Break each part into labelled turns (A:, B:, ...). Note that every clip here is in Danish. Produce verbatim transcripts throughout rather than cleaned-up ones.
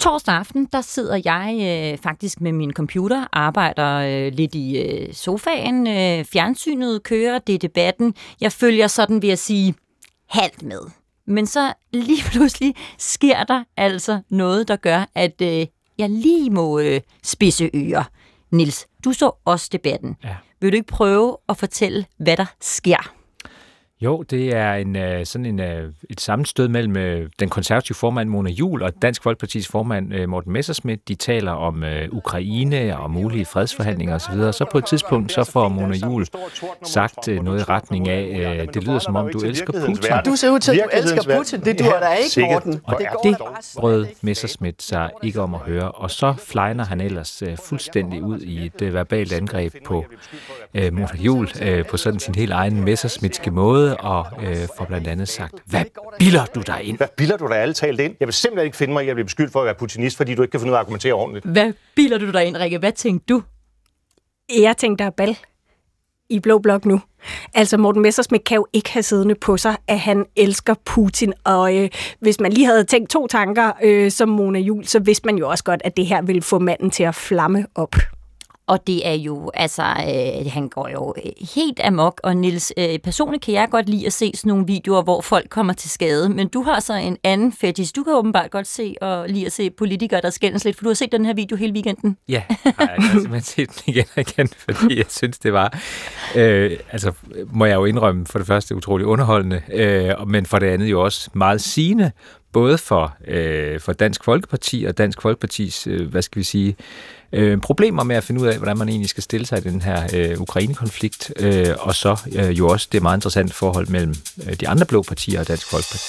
A: Torsdag aften, der sidder jeg øh, faktisk med min computer, arbejder øh, lidt i øh, sofaen, øh, fjernsynet kører, det er debatten. Jeg følger sådan, vil jeg sige, halvt med. Men så lige pludselig sker der altså noget, der gør, at øh, jeg lige må øh, spidse ører. Niels, du så også debatten. Ja. Vil du ikke prøve at fortælle, hvad der sker?
B: Jo, det er en, sådan en, et sammenstød mellem den konservative formand Mona Juul og Dansk Folkepartis formand Morten Messerschmidt. De taler om Ukraine og mulige fredsforhandlinger osv. Så på et tidspunkt så får Mona Juul sagt noget i retning af, det lyder som om du elsker Putin.
C: Du ser ud til, at du elsker Putin. Det duer da ikke, Morten.
B: Og det brød Messerschmidt sig ikke om at høre. Og så flejner han ellers fuldstændig ud i et verbalt angreb på Mona Juul på sådan sin helt egen Messerschmidtske måde. Og øh, får blandt andet sagt, hvad bilder du dig ind?
D: Hvad bilder du dig alle talt ind? Jeg vil simpelthen ikke finde mig, at jeg bliver beskyldt for at være putinist, fordi du ikke kan finde ud af at argumentere ordentligt.
A: Hvad bilder du dig ind, Rikke? Hvad tænkte du?
E: Jeg tænkte, der er bal i Blå Blok nu. Altså, Morten Messerschmidt kan jo ikke have siddende på sig, at han elsker Putin. Og øh, hvis man lige havde tænkt to tanker øh, som Mona Juul, så vidste man jo også godt, at det her ville få manden til at flamme op.
A: Og det er jo, altså, øh, han går jo helt amok, og Niels, øh, personligt kan jeg godt lide at se sådan nogle videoer, hvor folk kommer til skade, men du har så en anden fetish. Du kan åbenbart godt se og lide at se politikere, der skændes lidt, for du har set den her video hele weekenden.
B: Ja, jeg har simpelthen set den igen og igen, fordi jeg synes, det var, øh, altså må jeg jo indrømme, for det første utroligt underholdende, øh, men for det andet jo også meget sigende, både for, øh, for Dansk Folkeparti og Dansk Folkepartis, øh, hvad skal vi sige, øh, problemer med at finde ud af, hvordan man egentlig skal stille sig i den her øh, Ukraine-konflikt, øh, og så øh, jo også det meget interessante forhold mellem øh, de andre blå partier og Dansk Folkeparti.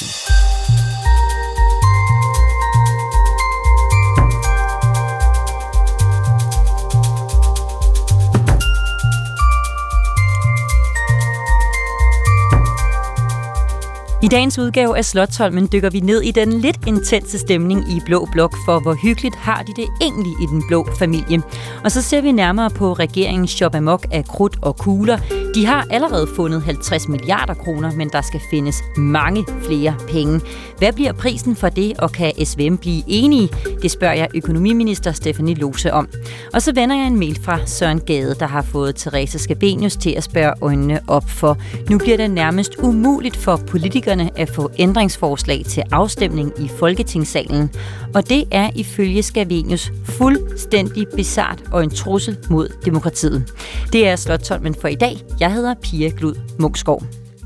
A: I dagens udgave af Slotsholmen dykker vi ned i den lidt intense stemning i Blå Blok, for hvor hyggeligt har de det egentlig i den blå familie. Og så ser vi nærmere på regeringens shop amok af krudt og kugler. De har allerede fundet halvtreds milliarder kroner, men der skal findes mange flere penge. Hvad bliver prisen for det, og kan S V M blive enige? Det spørger jeg økonomiminister Stephanie Lose om. Og så vender jeg en mail fra Søren Gade, der har fået Therese Scavenius til at spørge øjnene op for. Nu bliver det nærmest umuligt for politikere at få ændringsforslag til afstemning i Folketingssalen. Og det er ifølge Scavenius fuldstændig bizart og en trussel mod demokratiet. Det er Slotsholmen for i dag. Jeg hedder Pia Glud Munksgaard.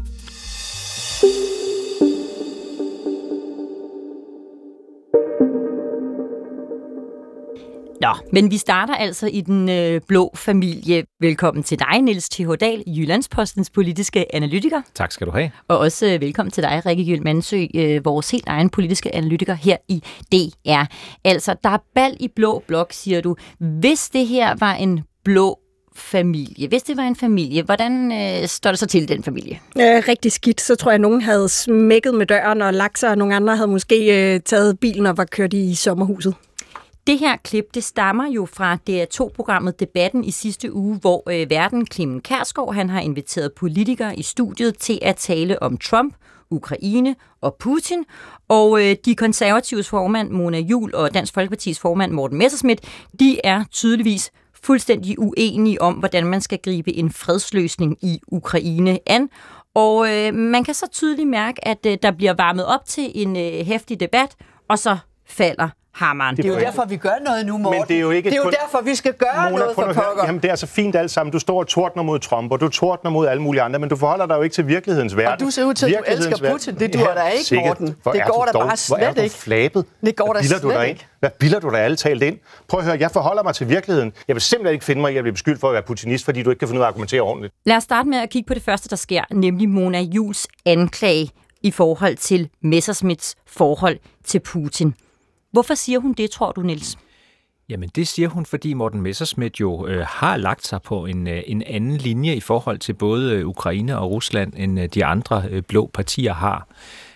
A: Nå, men vi starter altså i den øh, blå familie. Velkommen til dig, Niels T H Dahl, Jyllandspostens politiske analytiker.
B: Tak skal du have.
A: Og også øh, velkommen til dig, Rikke Gyld Mandsø, øh, vores helt egen politiske analytiker her i D R. Altså, der er bal i Blå Blok, siger du. Hvis det her var en blå familie, hvis det var en familie, hvordan øh, står det så til den familie?
E: Øh, rigtig skidt. Så tror jeg, at nogen havde smækket med døren og lagt sig, og nogle andre havde måske øh, taget bilen og var kørt i sommerhuset.
A: Det her klip, det stammer jo fra D R to-programmet Debatten i sidste uge, hvor øh, værten Clement Kjærsgaard, han har inviteret politikere i studiet til at tale om Trump, Ukraine og Putin. Og øh, de konservatives formand Mona Juul og Dansk Folkepartis formand Morten Messerschmidt, de er tydeligvis fuldstændig uenige om, hvordan man skal gribe en fredsløsning i Ukraine an. Og øh, man kan så tydeligt mærke, at øh, der bliver varmet op til en øh, heftig debat, og så falder hammeren.
C: Det er jo derfor, vi gør noget nu, Morten.
D: Men det er jo, ikke
C: det er jo
D: kun...
C: derfor, vi skal gøre Mona, noget for pokker.
D: Jamen, det er så fint alt sammen. Du står og tordner mod Trump, og du tordner mod alle mulige andre, men du forholder dig jo ikke til virkelighedens verden.
C: Og du ser ud til, at du elsker Putin. Det duer da ikke,
D: sikkert.
C: Morten. Det går da bare slet ikke.
D: Hvor er du flabet?
C: Det går da slet ikke.
D: Hvad bilder du dig alle talt ind? Prøv at høre, jeg forholder mig til virkeligheden. Jeg vil simpelthen ikke finde mig, at jeg bliver beskyldt for at være putinist, fordi du ikke kan finde ud af at argumentere ordentligt.
A: Lad os starte med at kigge på det første, der sker, nemlig Mona Juuls anklage i forhold til Messerschmidts forhold til Putin. Hvorfor siger hun det, tror du, Niels?
B: Jamen det siger hun, fordi Morten Messerschmidt jo øh, har lagt sig på en, øh, en anden linje i forhold til både øh, Ukraine og Rusland, end øh, de andre øh, blå partier har.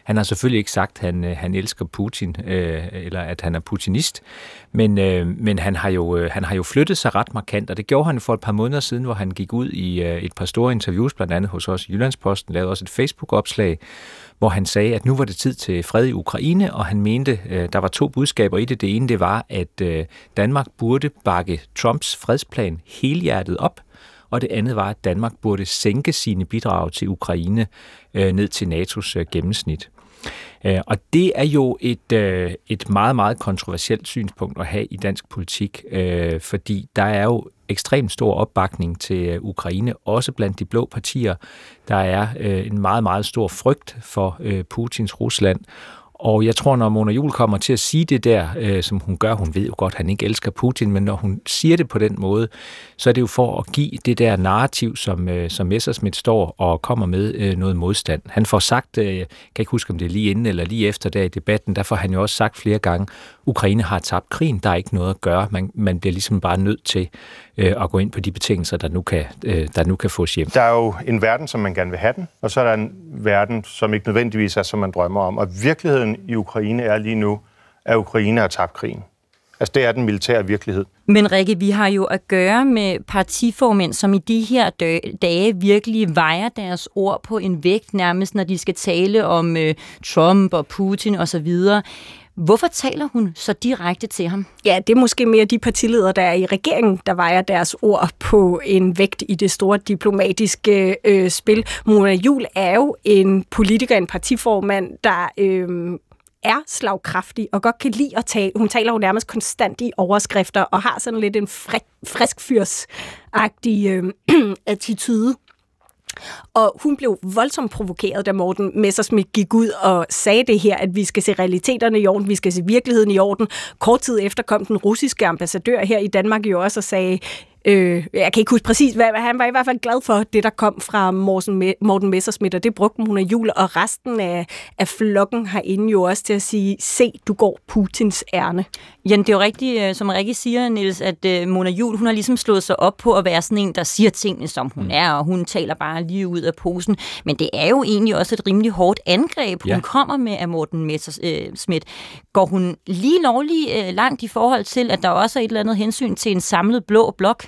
B: Han har selvfølgelig ikke sagt, at han, han elsker Putin, øh, eller at han er putinist, men, øh, men han, har jo, øh, han har jo flyttet sig ret markant, og det gjorde han for et par måneder siden, hvor han gik ud i øh, et par store interviews, blandt andet hos os i Jyllandsposten, lavede også et Facebook-opslag, hvor han sagde, at nu var det tid til fred i Ukraine, og han mente, øh, der var to budskaber i det. Det ene, det var, at øh, Danmark burde bakke Trumps fredsplan helhjertet op, og det andet var, at Danmark burde sænke sine bidrag til Ukraine øh, ned til N A T O's øh, gennemsnit. Øh, og det er jo et, øh, et meget, meget kontroversielt synspunkt at have i dansk politik, øh, fordi der er jo ekstremt stor opbakning til Ukraine, også blandt de blå partier. Der er øh, en meget, meget stor frygt for øh, Putins Rusland. Og jeg tror, når Mona Juul kommer til at sige det der, øh, som hun gør, hun ved jo godt, at han ikke elsker Putin, men når hun siger det på den måde, så er det jo for at give det der narrativ, som, øh, som Messerschmidt står og kommer med øh, noget modstand. Han får sagt, øh, jeg kan ikke huske, om det er lige inden eller lige efter der i debatten, der får han jo også sagt flere gange, Ukraine har tabt krigen, der er ikke noget at gøre. Man, man bliver ligesom bare nødt til øh, at gå ind på de betingelser, der nu, kan, øh, der nu kan fås hjem.
D: Der er jo en verden, som man gerne vil have den, og så er der en verden, som ikke nødvendigvis er, som man drømmer om. Og virkeligheden i Ukraine er lige nu, at Ukraine har tabt krigen. Altså, det er den militære virkelighed.
A: Men Rikke, vi har jo at gøre med partiformænd, som i de her dage virkelig vejer deres ord på en vægt, nærmest når de skal tale om øh, Trump og Putin osv. Hvorfor taler hun så direkte til ham?
E: Ja, det er måske mere de partiledere, der er i regeringen, der vejer deres ord på en vægt i det store diplomatiske øh, spil. Mona Juul er jo en politiker, en partiformand, der øh, er slagkraftig og godt kan lide at tale. Hun taler jo nærmest konstant i overskrifter og har sådan lidt en friskfyrsagtig øh, attitude. Og hun blev voldsomt provokeret, da Morten Messerschmidt gik ud og sagde det her, at vi skal se realiteterne i orden, vi skal se virkeligheden i orden. Kort tid efter kom den russiske ambassadør her i Danmark jo også og sagde, øh, jeg kan ikke huske præcis, hvad han var i hvert fald glad for, det der kom fra Morten Messerschmidt, og det brugte Mona Juul, og resten af, af flokken herinde jo også til at sige, se, du går Putins ærne.
A: Ja, det er jo rigtigt, som Rikke siger, Niels, at Mona Juul, hun har ligesom slået sig op på at være sådan en, der siger tingene, som hun er, og hun taler bare lige ud af posen. Men det er jo egentlig også et rimelig hårdt angreb, hun ja. kommer med af Morten Messerschmidt. Går hun lige lovligt langt i forhold til, at der også er et eller andet hensyn til en samlet blå blok?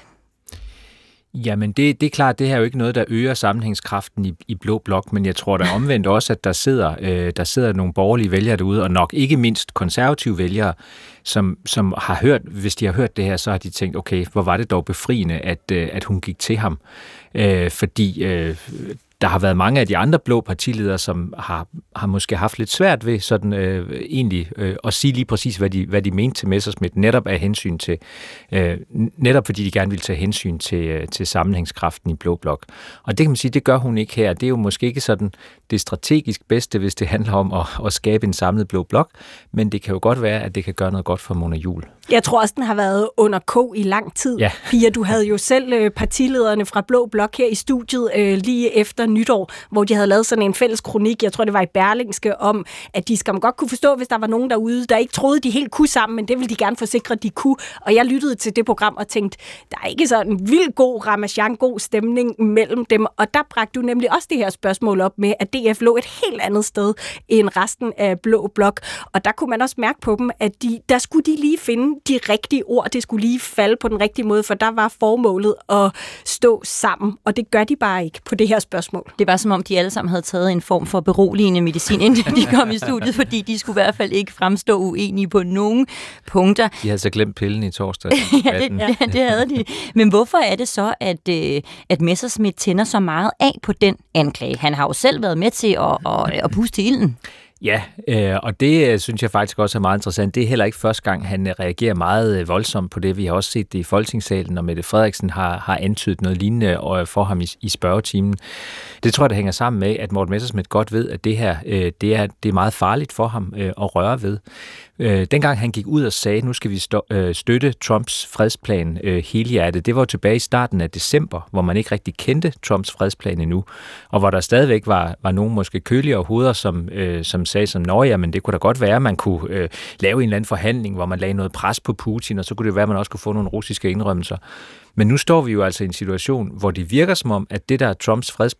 B: Jamen, det, det er klart, det her er jo ikke noget, der øger sammenhængskraften i, i blå blok, men jeg tror da omvendt også, at der sidder, øh, der sidder nogle borgerlige vælgere derude, og nok ikke mindst konservative vælgere, som, som har hørt, hvis de har hørt det her, så har de tænkt, okay, hvor var det dog befriende, at, øh, at hun gik til ham. Øh, fordi øh, der har været mange af de andre blå partiledere, som har, har måske haft lidt svært ved sådan øh, egentlig øh, at sige lige præcis, hvad de, hvad de mente til Messerschmidt, netop af hensyn til, øh, netop fordi de gerne ville tage hensyn til, øh, til sammenhængskraften i blå blok. Og det kan man sige, det gør hun ikke her. Det er jo måske ikke sådan det strategisk bedste, hvis det handler om at, at skabe en samlet blå blok, men det kan jo godt være, at det kan gøre noget godt for Mona Juul.
E: Jeg tror også, den har været under kog i lang tid.
B: Ja.
E: Pia, du havde jo selv partilederne fra Blå Blok her i studiet øh, lige efter nytår, hvor de havde lavet sådan en fælles kronik, jeg tror det var i Berlingske, om at de skal godt kunne forstå, hvis der var nogen derude, der ikke troede, de helt kunne sammen, men det ville de gerne forsikre, at de kunne. Og jeg lyttede til det program og tænkte, der er ikke sådan en vild god ramachan, god stemning mellem dem. Og der bragte du nemlig også det her spørgsmål op med, at D F lå et helt andet sted end resten af Blå Blok. Og der kunne man også mærke på dem, at de, der skulle de lige finde de rigtige ord, det skulle lige falde på den rigtige måde, for der var formålet at stå sammen, og det gør de bare ikke på det her spørgsmål.
A: Det var som om, de alle sammen havde taget en form for beroligende medicin, inden de kom i studiet, fordi de skulle i hvert fald ikke fremstå uenige på nogen punkter.
B: De havde så glemt pillen i torsdag.
A: ja, det, ja, det havde de. Men hvorfor er det så, at, at Messerschmidt tænder så meget af på den anklage? Han har jo selv været med til at, at, at puste til ilden.
B: Ja, øh, og det synes jeg faktisk også er meget interessant. Det er heller ikke første gang, han reagerer meget voldsomt på det. Vi har også set det i Folketingssalen, og Mette Frederiksen har, har antydet noget lignende for ham i, i spørgetimen. Det tror jeg, det hænger sammen med, at Morten Messerschmidt godt ved, at det her øh, det er, det er meget farligt for ham øh, at røre ved. Øh, dengang han gik ud og sagde, nu skal vi stå, øh, støtte Trumps fredsplan øh, helhjertet, det var tilbage i starten af december, hvor man ikke rigtig kendte Trumps fredsplan endnu, og hvor der stadigvæk var, var nogle måske køligere hoveder, som, øh, som sagde som, nå ja, men det kunne da godt være, at man kunne øh, lave en eller anden forhandling, hvor man lagde noget pres på Putin, og så kunne det være, at man også kunne få nogle russiske indrømmelser. Men nu står vi jo altså i en situation, hvor det virker som om, at det der Trumps fredsplan,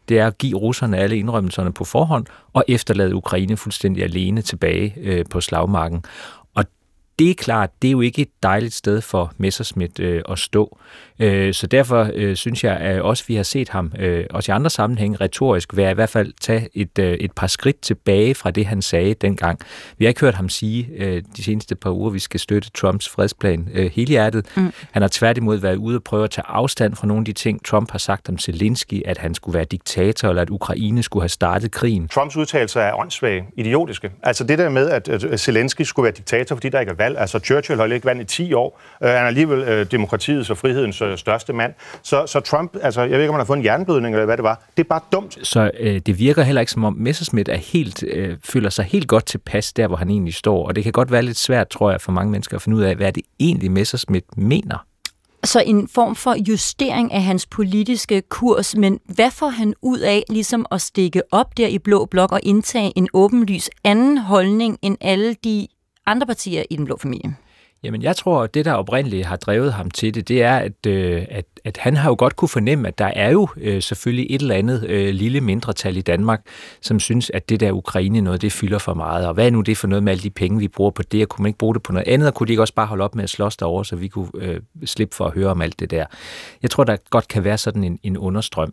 B: det er at give russerne alle indrømmelserne på forhånd, og efterlade Ukraine fuldstændig alene tilbage øh, på slagmarken. Og det er klart, det er jo ikke et dejligt sted for Messerschmidt øh, at stå. Øh, så derfor øh, synes jeg, at også vi har set ham, øh, også i andre sammenhænge retorisk, være i hvert fald tage et, øh, et par skridt tilbage fra det, han sagde dengang. Vi har ikke hørt ham sige øh, de seneste par uger, at vi skal støtte Trumps fredsplan øh, helhjertet. Mm. Han har tværtimod været ude og prøve at tage afstand fra nogle af de ting, Trump har sagt om Zelensky, at han skulle være diktator, eller at Ukraine skulle have startet krigen.
D: Trumps udtalelser er åndssvage, idiotiske. Altså det der med, at Zelensky skulle være diktator, fordi der ikke er valg. Altså Churchill holdt ikke valg i ti år. Uh, han er alligevel uh, demokratiets og frihedens uh, største mand. Så, så Trump, altså jeg ved ikke, om han har fået en hjerneblødning, eller hvad det var. Det er bare dumt.
B: Så øh, det virker heller ikke, som om Messerschmidt er helt, øh, føler sig helt godt tilpas der, hvor han egentlig står. Og det kan godt være lidt svært, tror jeg, for mange mennesker at finde ud af, hvad det egentlig Messerschmidt mener.
A: Så en form for justering af hans politiske kurs, men hvad får han ud af ligesom at stikke op der i Blå Blok og indtage en åbenlys anden holdning end alle de andre partier i den blå familie?
B: Jamen, jeg tror, at det, der oprindeligt har drevet ham til det, det er, at, øh, at, at han har jo godt kunne fornemme, at der er jo øh, selvfølgelig et eller andet øh, lille mindretal i Danmark, som synes, at det der Ukraine noget, det fylder for meget. Og hvad er nu det for noget med alle de penge, vi bruger på det? Og kunne man ikke bruge det på noget andet? Og kunne de ikke også bare holde op med at slås derovre, så vi kunne øh, slippe for at høre om alt det der? Jeg tror, der godt kan være sådan en, en understrøm.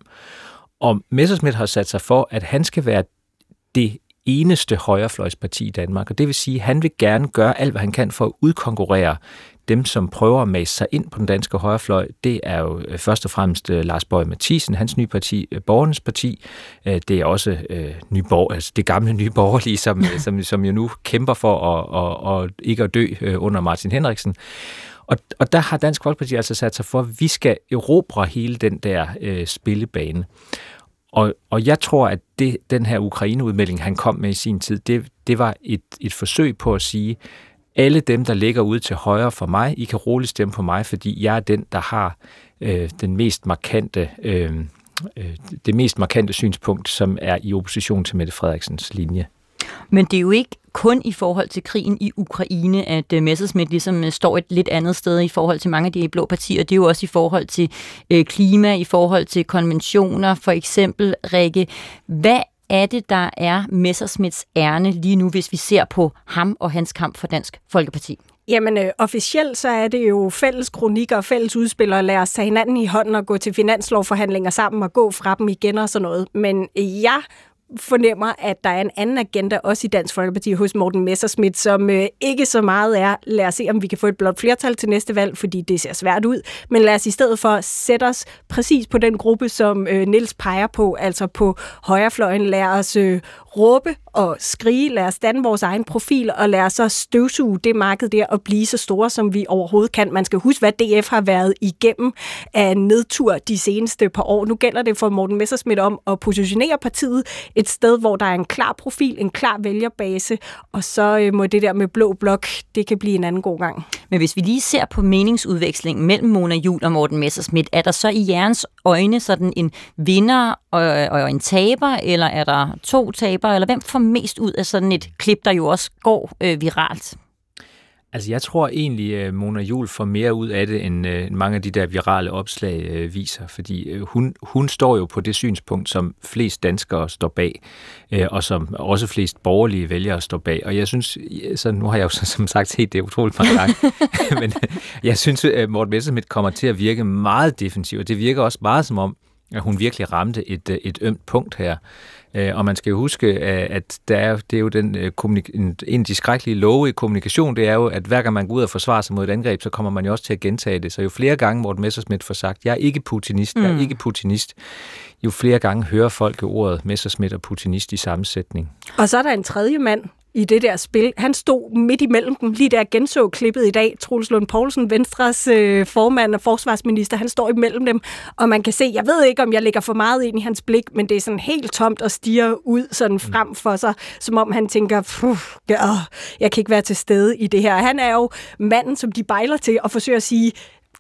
B: Og Messerschmidt har sat sig for, at han skal være det eneste højrefløjsparti i Danmark, og det vil sige, at han vil gerne gøre alt, hvad han kan for at udkonkurrere dem, som prøver at mase sig ind på den danske højrefløj. Det er jo først og fremmest Lars Boje Mathiesen, hans nye parti, Borgernes Parti. Det er også øh, nye borger, altså det gamle Nye Borgerlige, som, som, som jo nu kæmper for at, at, at ikke at dø under Martin Henriksen. Og, og der har Dansk Folkeparti altså sat sig for, at vi skal erobre hele den der øh, spillebane. Og, og jeg tror, at det, den her Ukraine-udmelding, han kom med i sin tid, det, det var et, et forsøg på at sige, alle dem, der ligger ude til højre for mig, I kan roligt stemme på mig, fordi jeg er den, der har øh, den mest markante, øh, øh, det mest markante synspunkt, som er i opposition til Mette Frederiksens linje.
A: Men det er jo ikke kun i forhold til krigen i Ukraine, at uh, Messerschmidt ligesom uh, står et lidt andet sted i forhold til mange af de blå partier. Det er jo også i forhold til uh, klima, i forhold til konventioner, for eksempel. Rikke, hvad er det, der er Messerschmidts ærne lige nu, hvis vi ser på ham og hans kamp for Dansk Folkeparti?
E: Jamen, øh, officielt så er det jo fælles kronikker og fælles udspil, og lade os tage hinanden i hånden og gå til finanslovforhandlinger sammen og gå fra dem igen og sådan noget. Men jeg fornemmer, at der er en anden agenda også i Dansk Folkeparti hos Morten Messerschmidt, som øh, ikke så meget er, lad os se, om vi kan få et blot flertal til næste valg, fordi det ser svært ud, men lad os i stedet for sætte os præcis på den gruppe, som øh, Niels peger på, altså på højrefløjen. Lad os øh, råbe og skrige, lad os danne vores egen profil, og lad os så støvsuge det marked der og blive så store, som vi overhovedet kan. Man skal huske, hvad D F har været igennem af nedtur de seneste par år. Nu gælder det for Morten Messerschmidt om at positionere partiet et sted, hvor der er en klar profil, en klar vælgerbase, og så øh, må det der med blå blok, det kan blive en anden god gang.
A: Men hvis vi lige ser på meningsudvekslingen mellem Mona Juul og Morten Messerschmidt, er der så i jeres øjne sådan en vinder og, og en taber, eller er der to tabere, eller hvem får mest ud af sådan et klip, der jo også går øh, viralt?
B: Altså, jeg tror egentlig, at Mona Juul får mere ud af det, end øh, mange af de der virale opslag øh, viser, fordi øh, hun, hun står jo på det synspunkt, som flest danskere står bag, øh, og som også flest borgerlige vælgere står bag. Og jeg synes, så nu har jeg jo som sagt set det utroligt mange gange, men jeg synes, at Morten Messerschmidt kommer til at virke meget defensiv, og det virker også meget som om, at hun virkelig ramte et, et ømt punkt her. Og man skal jo huske, at der er, det er jo den, en af de skrækkelige love i kommunikation, det er jo, at hver gang man går ud og forsvarer sig mod et angreb, så kommer man jo også til at gentage det. Så jo flere gange Morten Messerschmidt får sagt, jeg er ikke putinist, jeg er ikke putinist, jo flere gange hører folk ordet Messerschmidt og putinist i sammensætning.
E: Og så er der en tredje mand i det der spil. Han stod midt imellem dem, lige der genså klippet i dag. Troels Lund Poulsen, Venstres øh, formand og forsvarsminister, han står imellem dem, og man kan se, jeg ved ikke, om jeg lægger for meget ind i hans blik, men det er sådan helt tomt og stiger ud sådan frem for sig, som om han tænker, jeg kan ikke være til stede i det her. Han er jo manden, som de bejler til og forsøger at sige,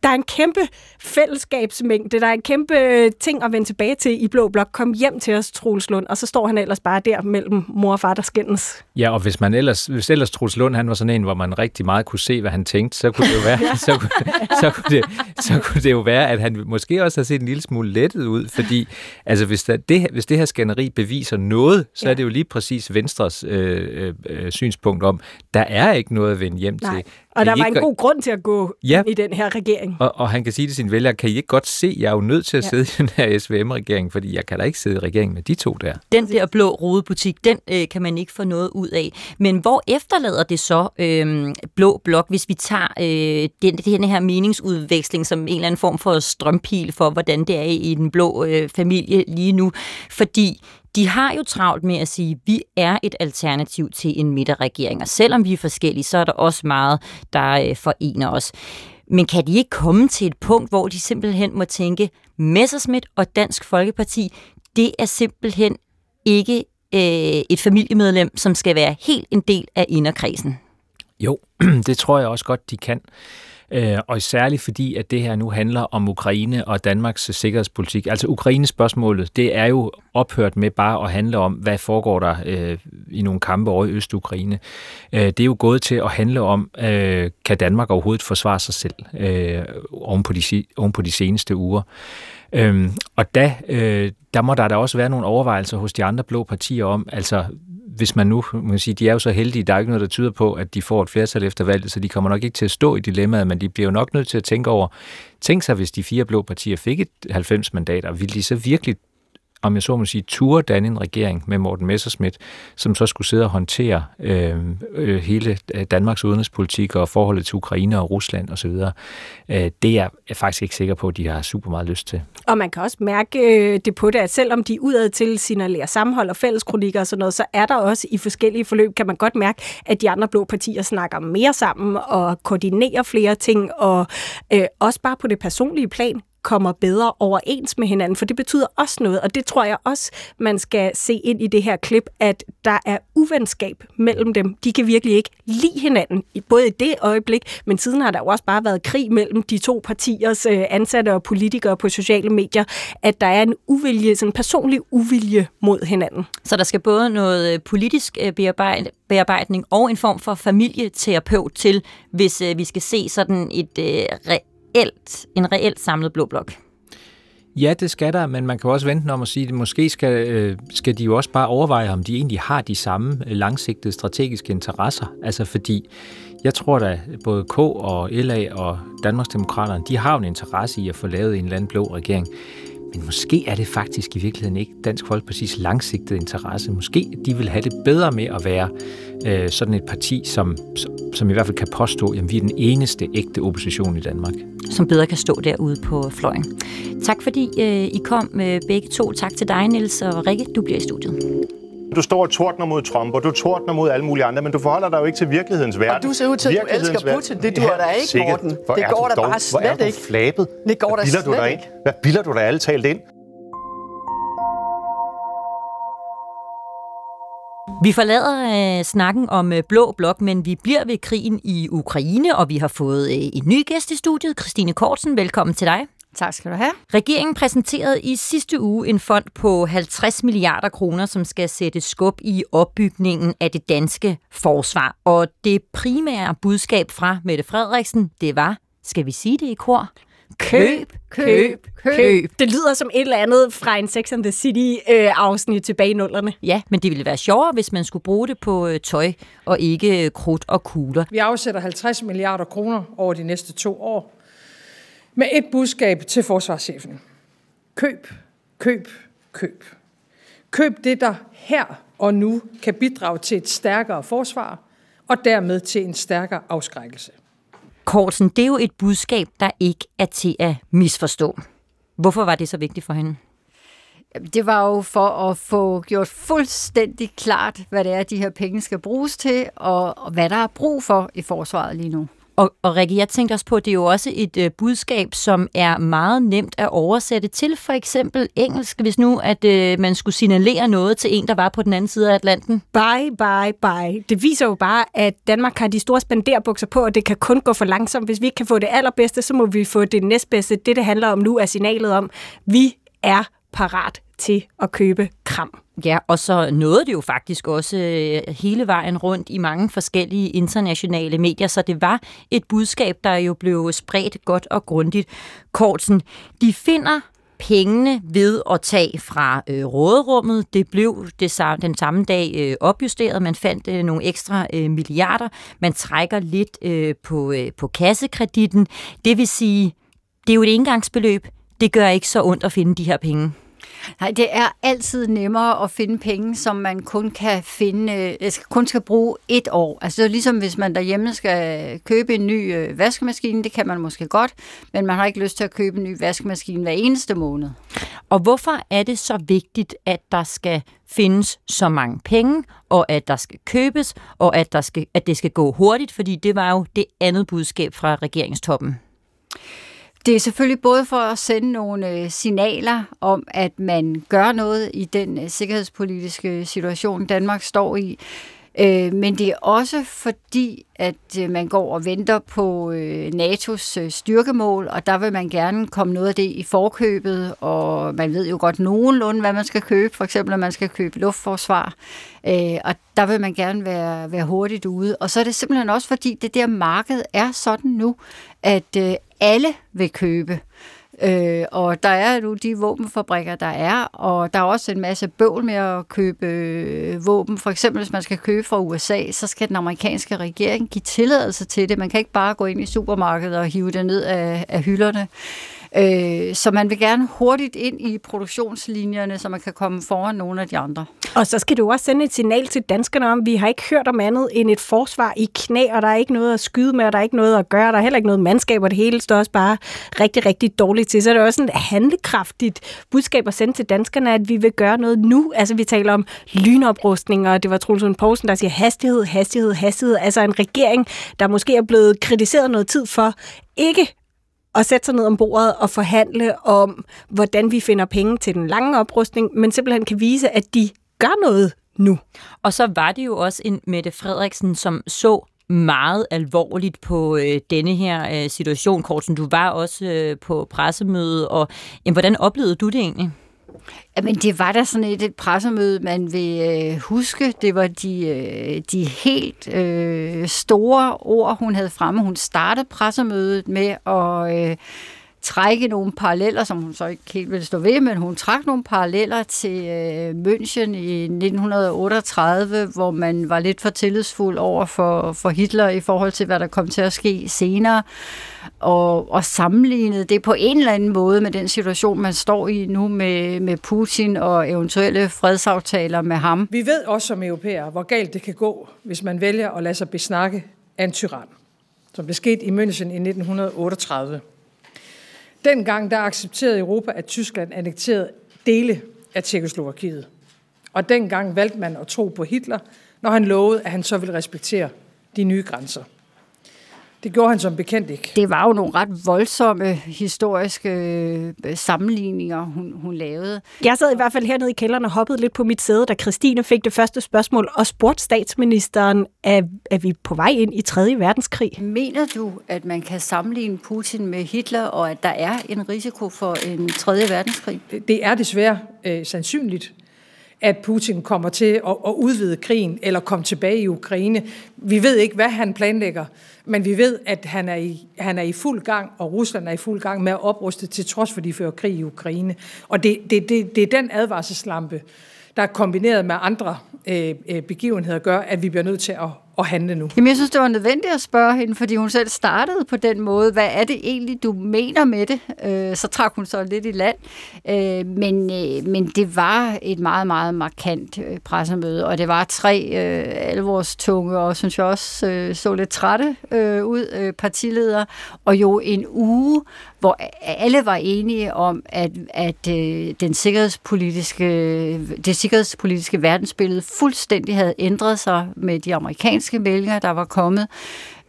E: der er en kæmpe fællesskabsmængde, der er en kæmpe ting at vende tilbage til i Blå Blok. Kom hjem til os, Troels Lund, og så står han ellers bare der mellem mor og far, der skændes.
B: Ja, og hvis man ellers, hvis ellers Troels Lund, han var sådan en, hvor man rigtig meget kunne se, hvad han tænkte, så kunne det jo være, ja. så, kunne, så, kunne det, så kunne det jo være, at han måske også har set en lille smule lettet ud, fordi altså, hvis, der, det, hvis det her skænderi beviser noget, så ja. er det jo lige præcis Venstres øh, øh, synspunkt om, der er ikke noget at vende hjem
E: Nej.
B: til.
E: Og der var
B: ikke...
E: en god grund til at gå
B: ja.
E: i den her regering.
B: Og, og han kan sige til sine vælgere, kan I ikke godt se, jeg er jo nødt til at ja. sidde i den her S V M-regering, fordi jeg kan da ikke sidde i regeringen med de to der.
A: Den der blå rodebutik, den øh, kan man ikke få noget ud af. Men hvor efterlader det så øh, Blå Blok, hvis vi tager øh, den, den her meningsudveksling som en eller anden form for strømpil for, hvordan det er i den blå øh, familie lige nu? Fordi de har jo travlt med at sige, at vi er et alternativ til en midterregering, og selvom vi er forskellige, så er der også meget, der øh, forener os. Men kan de ikke komme til et punkt, hvor de simpelthen må tænke, Messerschmidt og Dansk Folkeparti, det er simpelthen ikke øh, et familiemedlem, som skal være helt en del af inderkredsen?
B: Jo, det tror jeg også godt, de kan. Og særligt fordi, at det her nu handler om Ukraine og Danmarks sikkerhedspolitik. Altså Ukraine-spørgsmålet, det er jo ophørt med bare at handle om, hvad foregår der øh, i nogle kampe over i Øst-Ukraine. Øh, det er jo gået til at handle om, øh, kan Danmark overhovedet forsvare sig selv øh, oven, på de, oven på de seneste uger. Øhm, og da, øh, der må der da også være nogle overvejelser hos de andre blå partier om, altså hvis man nu, man kan sige, de er jo så heldige, der er ikke noget, der tyder på, at de får et flertal efter valget, så de kommer nok ikke til at stå i dilemmaet, men de bliver jo nok nødt til at tænke over, tænk sig, hvis de fire blå partier fik et halvfems mandater, ville de så virkelig, om jeg så må sige, turde danne en regering med Morten Messerschmidt, som så skulle sidde og håndtere øh, øh, hele Danmarks udenrigspolitik og forholdet til Ukraine og Rusland osv. Øh, det er jeg faktisk ikke sikker på, at de har super meget lyst til.
E: Og man kan også mærke øh, det på det, at selvom de udadtil signalerer sammenhold og fælleskronikker og sådan noget, så er der også i forskellige forløb, kan man godt mærke, at de andre blå partier snakker mere sammen og koordinerer flere ting, og øh, også bare på det personlige plan kommer bedre overens med hinanden, for det betyder også noget, og det tror jeg også, man skal se ind i det her klip, at der er uvenskab mellem dem. De kan virkelig ikke lide hinanden, både i det øjeblik, men siden har der jo også bare været krig mellem de to partiers ansatte og politikere på sociale medier, at der er en uvilje, sådan en personlig uvilje mod hinanden.
A: Så der skal både noget politisk bearbejdning og en form for familieterapeut til, hvis vi skal se sådan et re- Reelt, en reelt samlet blå blok.
B: Ja, det skal der, men man kan også vente om at sige, at måske skal, øh, skal de jo også bare overveje, om de egentlig har de samme langsigtede strategiske interesser. Altså fordi, jeg tror da, både K og L A og Danmarksdemokraterne, de har jo en interesse i at få lavet en eller anden blå regering. Men måske er det faktisk i virkeligheden ikke Dansk Folkepartis langsigtede interesse. Måske de vil have det bedre med at være øh, sådan et parti, som, som i hvert fald kan påstå, at vi er den eneste ægte opposition i Danmark.
A: Som bedre kan stå derude på fløjen. Tak fordi øh, I kom øh, begge to. Tak til dig, Niels, og Rikke, du bliver i studiet.
D: Du står og tordner mod Trump, og du tordner mod alle mulige andre, men du forholder dig jo ikke til virkelighedens verden.
C: Og du ser ud til, at du elsker Putin. Det du ja, der ikke, sikkert. Morten.
D: Hvor
C: det går da bare slet ikke.
D: Hvor er du flabet?
C: Det går da slet
D: du ikke. Hvad bilder du dig alle talt ind?
A: Vi forlader øh, snakken om øh, Blå Blok, men vi bliver ved krigen i Ukraine, og vi har fået øh, en ny gæst i studiet, Christine Kortsen. Velkommen til dig.
F: Tak skal du have.
A: Regeringen præsenterede i sidste uge en fond på halvtreds milliarder kroner, som skal sætte skub i opbygningen af det danske forsvar. Og det primære budskab fra Mette Frederiksen, det var, skal vi sige det i kor? Køb, køb, køb.
E: Det lyder som et eller andet fra en Sex and the City-afsnit tilbage i nullerne.
A: Ja, men det ville være sjovere, hvis man skulle bruge det på tøj og ikke krudt og kugler.
G: Vi afsætter halvtreds milliarder kroner over de næste to år med et budskab til forsvarschefen. Køb, køb, køb. Køb det, der her og nu kan bidrage til et stærkere forsvar og dermed til en stærkere afskrækkelse.
A: Kortsen, det er jo et budskab, der ikke er til at misforstå. Hvorfor var det så vigtigt for hende?
F: Det var jo for at få gjort fuldstændig klart, hvad det er, de her penge skal bruges til, og hvad der er brug for i forsvaret lige nu.
A: Og, og Rikke, jeg tænkte også på, at det er jo også et øh, budskab, som er meget nemt at oversætte til for eksempel engelsk, hvis nu at øh, man skulle signalere noget til en, der var på den anden side af Atlanten.
E: Bye, bye, bye. Det viser jo bare, at Danmark har de store spanderbukser på, og det kan kun gå for langsomt. Hvis vi ikke kan få det allerbedste, så må vi få det næstbedste. Det, det handler om nu, er signalet om, vi er parat til at købe kram.
A: Ja, og så nåede det jo faktisk også hele vejen rundt i mange forskellige internationale medier, så det var et budskab, der jo blev spredt godt og grundigt. Kortsen, de finder pengene ved at tage fra øh, råderummet. Det blev det samme, den samme dag øh, opjusteret. Man fandt øh, nogle ekstra øh, milliarder. Man trækker lidt øh, på, øh, på kassekreditten. Det vil sige, det er jo et engangsbeløb. Det gør ikke så ondt at finde de her penge.
F: Nej, det er altid nemmere at finde penge, som man kun kan finde, kun skal bruge et år. Altså ligesom hvis man derhjemme skal købe en ny øh, vaskemaskine, det kan man måske godt, men man har ikke lyst til at købe en ny vaskemaskine hver eneste måned.
A: Og hvorfor er det så vigtigt, at der skal findes så mange penge, og at der skal købes, og at, der skal, at det skal gå hurtigt? Fordi det var jo det andet budskab fra regeringstoppen.
F: Det er selvfølgelig både for at sende nogle øh, signaler om, at man gør noget i den øh, sikkerhedspolitiske situation, Danmark står i, øh, men det er også fordi, at øh, man går og venter på øh, N A T O's øh, styrkemål, og der vil man gerne komme noget af det i forkøbet, og man ved jo godt nogenlunde, hvad man skal købe, for eksempel at man skal købe luftforsvar, øh, og der vil man gerne være, være hurtigt ude. Og så er det simpelthen også fordi, det der marked er sådan nu, at øh, alle vil købe. Øh, og der er nu de våbenfabrikker, der er, og der er også en masse bøvl med at købe øh, våben. For eksempel, hvis man skal købe fra U S A, så skal den amerikanske regering give tilladelse til det. Man kan ikke bare gå ind i supermarkedet og hive det ned af, af hylderne. Øh, så man vil gerne hurtigt ind i produktionslinjerne, så man kan komme foran nogle af de andre.
E: Og så skal du også sende et signal til danskerne om, vi har ikke hørt om andet end et forsvar i knæ, og der er ikke noget at skyde med, og der er ikke noget at gøre, der er heller ikke noget mandskab, og det hele står også bare rigtig, rigtig dårligt til. Så er det også et handlekraftigt budskab at sende til danskerne, at vi vil gøre noget nu. Altså vi taler om lynoprustning, og det var Troels Lund Poulsen, der siger hastighed, hastighed, hastighed. Altså en regering, der måske er blevet kritiseret noget tid for ikke og sætte sig ned om bordet og forhandle om, hvordan vi finder penge til den lange oprustning, men simpelthen kan vise, at de gør noget nu.
A: Og så var det jo også en Mette Frederiksen, som så meget alvorligt på øh, denne her øh, situation. Kortsen, du var også øh, på pressemøde, og jamen, hvordan oplevede du det egentlig?
F: Jamen, det var da sådan et, et pressemøde, man vil øh, huske. Det var de, øh, de helt øh, store ord, hun havde fremme. Hun startede pressemødet med at øh, trække nogle paralleller, som hun så ikke helt ville stå ved, men hun trak nogle paralleller til øh, München i nitten otteogtredive, hvor man var lidt for tillidsfuld over for, for Hitler i forhold til, hvad der kom til at ske senere, og, og sammenlignede det på en eller anden måde med den situation, man står i nu med, med Putin og eventuelle fredsaftaler med ham.
G: Vi ved også som europæere, hvor galt det kan gå, hvis man vælger at lade sig besnakke af en tyran, som blev sket i München i nitten otteogtredive. Dengang der accepterede Europa, at Tyskland annekterede dele af Tjekkoslovakiet. Og dengang valgte man at tro på Hitler, når han lovede, at han så ville respektere de nye grænser. Det gjorde han som bekendt ikke.
F: Det var jo nogle ret voldsomme historiske sammenligninger, hun, hun lavede.
E: Jeg sad i hvert fald hernede i kælderen og hoppede lidt på mit sæde, da Christine fik det første spørgsmål, og spurgte statsministeren, er, er vi på vej ind i tredje verdenskrig?
F: Mener du, at man kan sammenligne Putin med Hitler, og at der er en risiko for en tredje verdenskrig?
G: Det er desværre øh, sandsynligt, at Putin kommer til at, at udvide krigen eller komme tilbage i Ukraine. Vi ved ikke, hvad han planlægger, men vi ved, at han er i, han er i fuld gang, og Rusland er i fuld gang med at opruste, til trods for, at de fører krig i Ukraine. Og det, det, det, det er den advarselslampe, der er kombineret med andre øh, begivenheder, gør, at vi bliver nødt til at, at handle nu.
F: Jamen, jeg synes, det var nødvendigt at spørge hende, fordi hun selv startede på den måde. Hvad er det egentlig, du mener med det? Øh, så trak hun så lidt i land. Øh, men, øh, men det var et meget, meget markant øh, pressemøde, og det var tre øh, alvorstunge, og synes jeg også øh, så lidt trætte øh, ud, øh, partiledere, og jo en uge, hvor alle var enige om, at, at øh, den sikkerhedspolitiske, det sikkerhedspolitiske verdensbillede fuldstændig havde ændret sig med de amerikanske meldinger, der var kommet.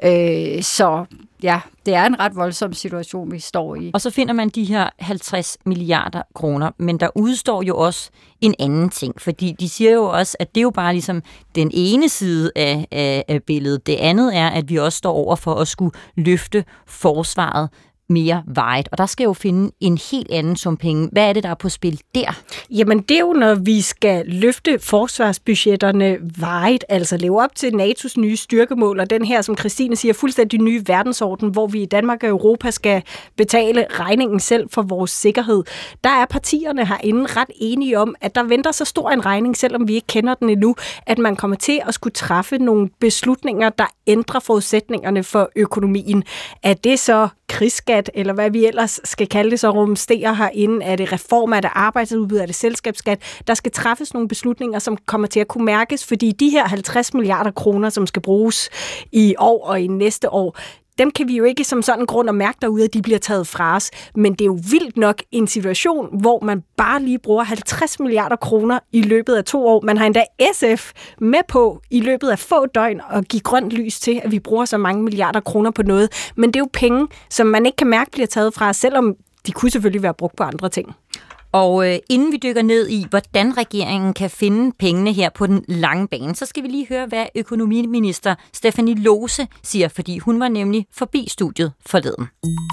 F: Øh, så ja, det er en ret voldsom situation, vi står i.
A: Og så finder man de her halvtreds milliarder kroner, men der udstår jo også en anden ting, fordi de siger jo også, at det er jo bare ligesom den ene side af, af, af billedet. Det andet er, at vi også står over for at skulle løfte forsvaret mere vejet, og der skal jo finde en helt anden sum penge. Hvad er det, der er på spil der?
E: Jamen, det er jo, når vi skal løfte forsvarsbudgetterne vejet, altså leve op til N A T O's nye styrkemål, og den her, som Christine siger, fuldstændig nye verdensorden, hvor vi i Danmark og Europa skal betale regningen selv for vores sikkerhed. Der er partierne herinde ret enige om, at der venter så stor en regning, selvom vi ikke kender den endnu, at man kommer til at skulle træffe nogle beslutninger, der ændrer forudsætningerne for økonomien. Er det så krigsskat, eller hvad vi ellers skal kalde det, så rumsterer herinde? Er det reformer, er det arbejdsudbud, er det selskabsskat? Der skal træffes nogle beslutninger, som kommer til at kunne mærkes, fordi de her halvtreds milliarder kroner, som skal bruges i år og i næste år, dem kan vi jo ikke som sådan grund og mærke derude, at de bliver taget fra os. Men det er jo vildt nok en situation, hvor man bare lige bruger halvtreds milliarder kroner i løbet af to år. Man har endda S F med på i løbet af få døgn at give grønt lys til, at vi bruger så mange milliarder kroner på noget. Men det er jo penge, som man ikke kan mærke bliver taget fra os, selvom de kunne selvfølgelig være brugt på andre ting.
A: Og øh, inden vi dykker ned i, hvordan regeringen kan finde pengene her på den lange bane, så skal vi lige høre, hvad økonomiminister Stephanie Lose siger, fordi hun var nemlig forbi studiet forleden.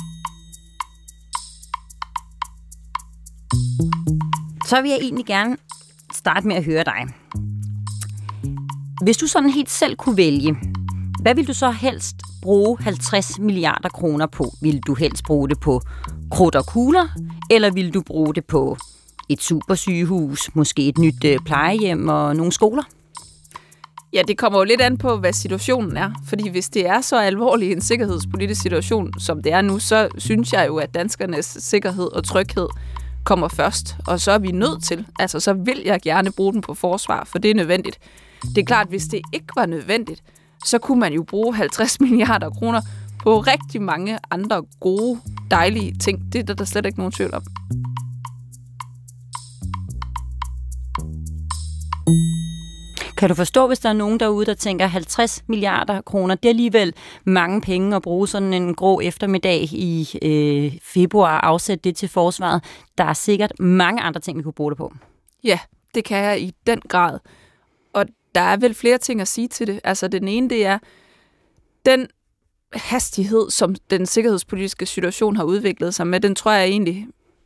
A: Så vil jeg egentlig gerne starte med at høre dig. Hvis du sådan helt selv kunne vælge, hvad vil du så helst bruge halvtreds milliarder kroner på? Vil du helst bruge det på krudt og kugler, eller vil du bruge det på et supersygehus, måske et nyt øh, plejehjem og nogle skoler?
H: Ja, det kommer jo lidt an på, hvad situationen er. Fordi hvis det er så alvorlig en sikkerhedspolitisk situation, som det er nu, så synes jeg jo, at danskernes sikkerhed og tryghed kommer først. Og så er vi nødt til, altså så vil jeg gerne bruge den på forsvar, for det er nødvendigt. Det er klart, at hvis det ikke var nødvendigt, så kunne man jo bruge halvtreds milliarder kroner på rigtig mange andre gode, dejlige ting. Det er der, der slet ikke nogen tvivl om.
A: Kan du forstå, hvis der er nogen derude, der tænker halvtreds milliarder kroner, det er alligevel mange penge at bruge sådan en grå eftermiddag i øh, februar og afsætte det til forsvaret. Der er sikkert mange andre ting, vi kunne bruge det på.
H: Ja, det kan jeg i den grad. Og der er vel flere ting at sige til det. Altså den ene, det er den hastighed, som den sikkerhedspolitiske situation har udviklet sig med, den tror jeg egentlig,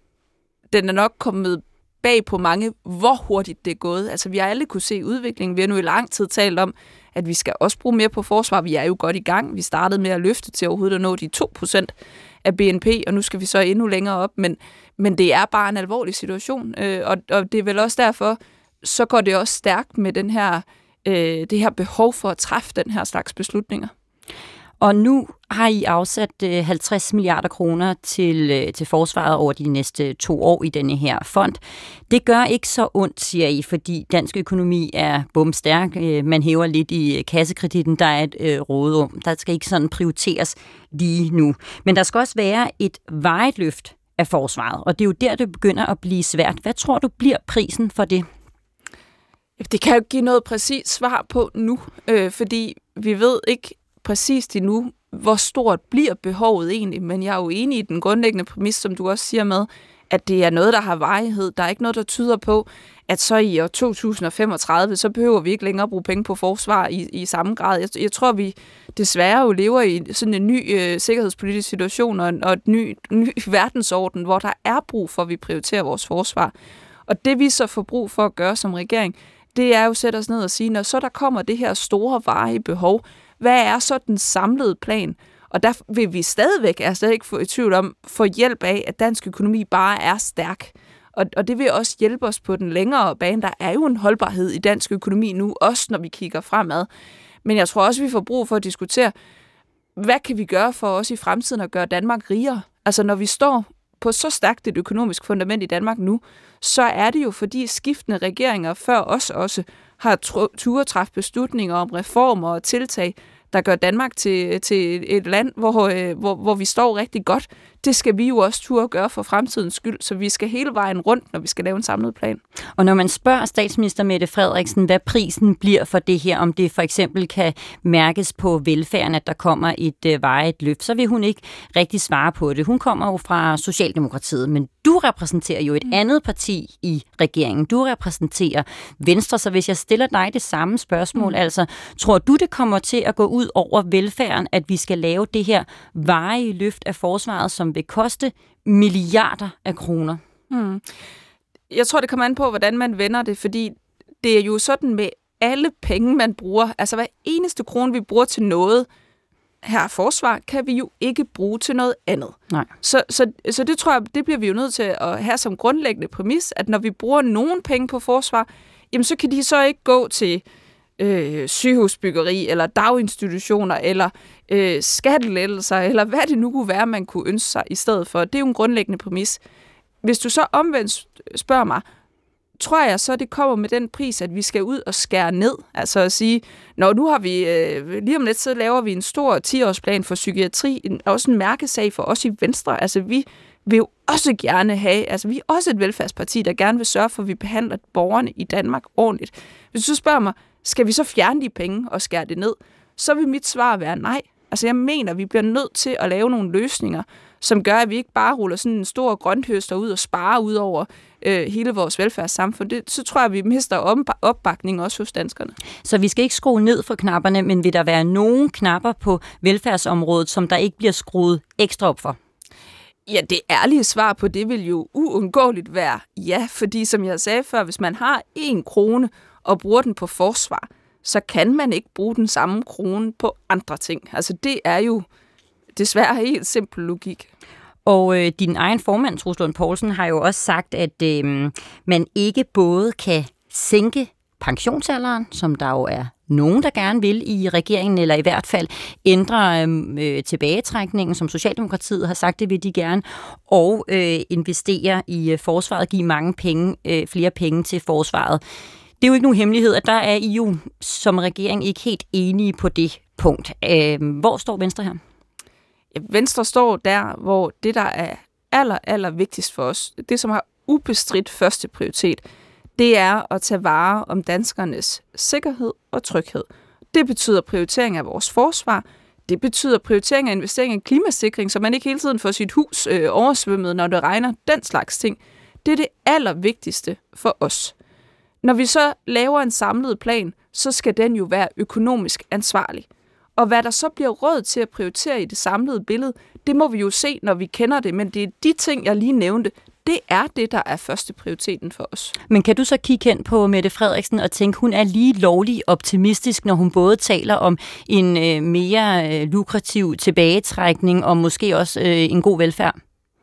H: den er nok kommet bag på mange, hvor hurtigt det er gået. Altså vi har alle kunne se udviklingen. Vi har nu i lang tid talt om, at vi skal også bruge mere på forsvar. Vi er jo godt i gang. Vi startede med at løfte til overhovedet at nå de to procent af B N P, og nu skal vi så endnu længere op. Men, men det er bare en alvorlig situation, øh, og, og det er vel også derfor, så går det også stærkt med den her, øh, det her behov for at træffe den her slags beslutninger.
A: Og nu har I afsat halvtreds milliarder kroner til, til forsvaret over de næste to år i denne her fond. Det gør ikke så ondt, siger I, fordi dansk økonomi er bumstærk. Man hæver lidt i kassekreditten, der er et øh, råderum. Der skal ikke sådan prioriteres lige nu. Men der skal også være et varigt løft af forsvaret, og det er jo der, det begynder at blive svært. Hvad tror du bliver prisen for det?
H: Det kan jo ikke give noget præcist svar på nu, øh, fordi vi ved ikke præcist endnu, hvor stort bliver behovet egentlig, men jeg er jo enig i den grundlæggende præmis, som du også siger med, at det er noget, der har varighed. Der er ikke noget, der tyder på, at så i år to tusind og femogtredive, så behøver vi ikke længere bruge penge på forsvar i, i samme grad. Jeg, jeg tror, vi desværre jo lever i sådan en ny øh, sikkerhedspolitisk situation og, og et ny, ny verdensorden, hvor der er brug for, at vi prioriterer vores forsvar. Og det vi så får brug for at gøre som regering, det er jo at sætte os ned og sige, når så der kommer det her store varige behov, hvad er så den samlede plan? Og der vil vi stadigvæk, er slet ikke få i tvivl om, få hjælp af, at dansk økonomi bare er stærk. Og, og det vil også hjælpe os på den længere bane. Der er jo en holdbarhed i dansk økonomi nu, også når vi kigger fremad. Men jeg tror også, vi får brug for at diskutere, hvad kan vi gøre for os i fremtiden at gøre Danmark rigere? Altså når vi står på så stærkt et økonomisk fundament i Danmark nu, så er det jo fordi skiftende regeringer før os også har turde træffe beslutninger om reformer og tiltag, der gør Danmark til, til et land, hvor, øh, hvor, hvor vi står rigtig godt. Det skal vi jo også turde gøre for fremtidens skyld, så vi skal hele vejen rundt, når vi skal lave en samlet plan.
A: Og når man spørger statsminister Mette Frederiksen, hvad prisen bliver for det her, om det for eksempel kan mærkes på velfærden, at der kommer et øh, varigt løft, så vil hun ikke rigtig svare på det. Hun kommer jo fra Socialdemokratiet, men du repræsenterer jo et andet parti i regeringen. Du repræsenterer Venstre, så hvis jeg stiller dig det samme spørgsmål, mm. altså, tror du, det kommer til at gå ud over velfærden, at vi skal lave det her varige løft af forsvaret, som vil koste milliarder af kroner?
H: Mm. Jeg tror, det kommer an på, hvordan man vender det, fordi det er jo sådan med alle penge, man bruger. Altså hver eneste krone, vi bruger til noget her forsvar, kan vi jo ikke bruge til noget andet.
A: Nej.
H: Så, så, så det tror jeg, det bliver vi jo nødt til at have som grundlæggende præmis, at når vi bruger nogen penge på forsvar, jamen så kan de så ikke gå til øh, sygehusbyggeri, eller daginstitutioner, eller øh, skattelettelser, eller hvad det nu kunne være, man kunne ønske sig i stedet for. Det er jo en grundlæggende præmis. Hvis du så omvendt spørger mig, tror jeg så, det kommer med den pris, at vi skal ud og skære ned. Altså at sige, når nu har vi, øh, lige om lidt, så laver vi en stor ti-årsplan for psykiatri, en, også en mærkesag for os i Venstre. Altså vi vil jo også gerne have, altså vi er også et velfærdsparti, der gerne vil sørge for, at vi behandler borgerne i Danmark ordentligt. Hvis du spørger mig, skal vi så fjerne de penge og skære det ned, så vil mit svar være nej. Altså jeg mener, at vi bliver nødt til at lave nogle løsninger, som gør, at vi ikke bare ruller sådan en stor grønthøster ud og sparer ud over øh, hele vores velfærdssamfund. Det, så tror jeg, at vi mister opbakning også hos danskerne.
A: Så vi skal ikke skrue ned for knapperne, men vil der være nogle knapper på velfærdsområdet, som der ikke bliver skruet ekstra op for?
H: Ja, det ærlige svar på det vil jo uundgåeligt være ja, fordi som jeg sagde før, hvis man har en krone og bruger den på forsvar, så kan man ikke bruge den samme krone på andre ting. Altså det er jo desværre helt simpel logik.
A: Og øh, din egen formand, Troels Lund Poulsen, har jo også sagt, at øh, man ikke både kan sænke pensionsalderen, som der jo er nogen, der gerne vil i regeringen, eller i hvert fald ændre øh, tilbagetrækningen, som Socialdemokratiet har sagt, det vil de gerne, og øh, investere i øh, forsvaret, give mange penge, øh, flere penge til forsvaret. Det er jo ikke nogen hemmelighed, at der er I jo som regering ikke helt enige på det punkt. Øh, hvor står Venstre her?
H: Ja, Venstre står der, hvor det, der er aller, aller vigtigst for os, det som har ubestridt første prioritet, det er at tage vare om danskernes sikkerhed og tryghed. Det betyder prioritering af vores forsvar. Det betyder prioritering af investering i klimasikring, så man ikke hele tiden får sit hus øh, oversvømmet, når det regner. Den slags ting. Det er det allervigtigste for os. Når vi så laver en samlet plan, så skal den jo være økonomisk ansvarlig. Og hvad der så bliver råd til at prioritere i det samlede billede, det må vi jo se, når vi kender det. Men det er de ting, jeg lige nævnte, det er det, der er første prioriteten for os.
A: Men kan du så kigge hen på Mette Frederiksen og tænke, hun er lige lovlig optimistisk, når hun både taler om en øh, mere øh, lukrativ tilbagetrækning og måske også øh, en god velfærd?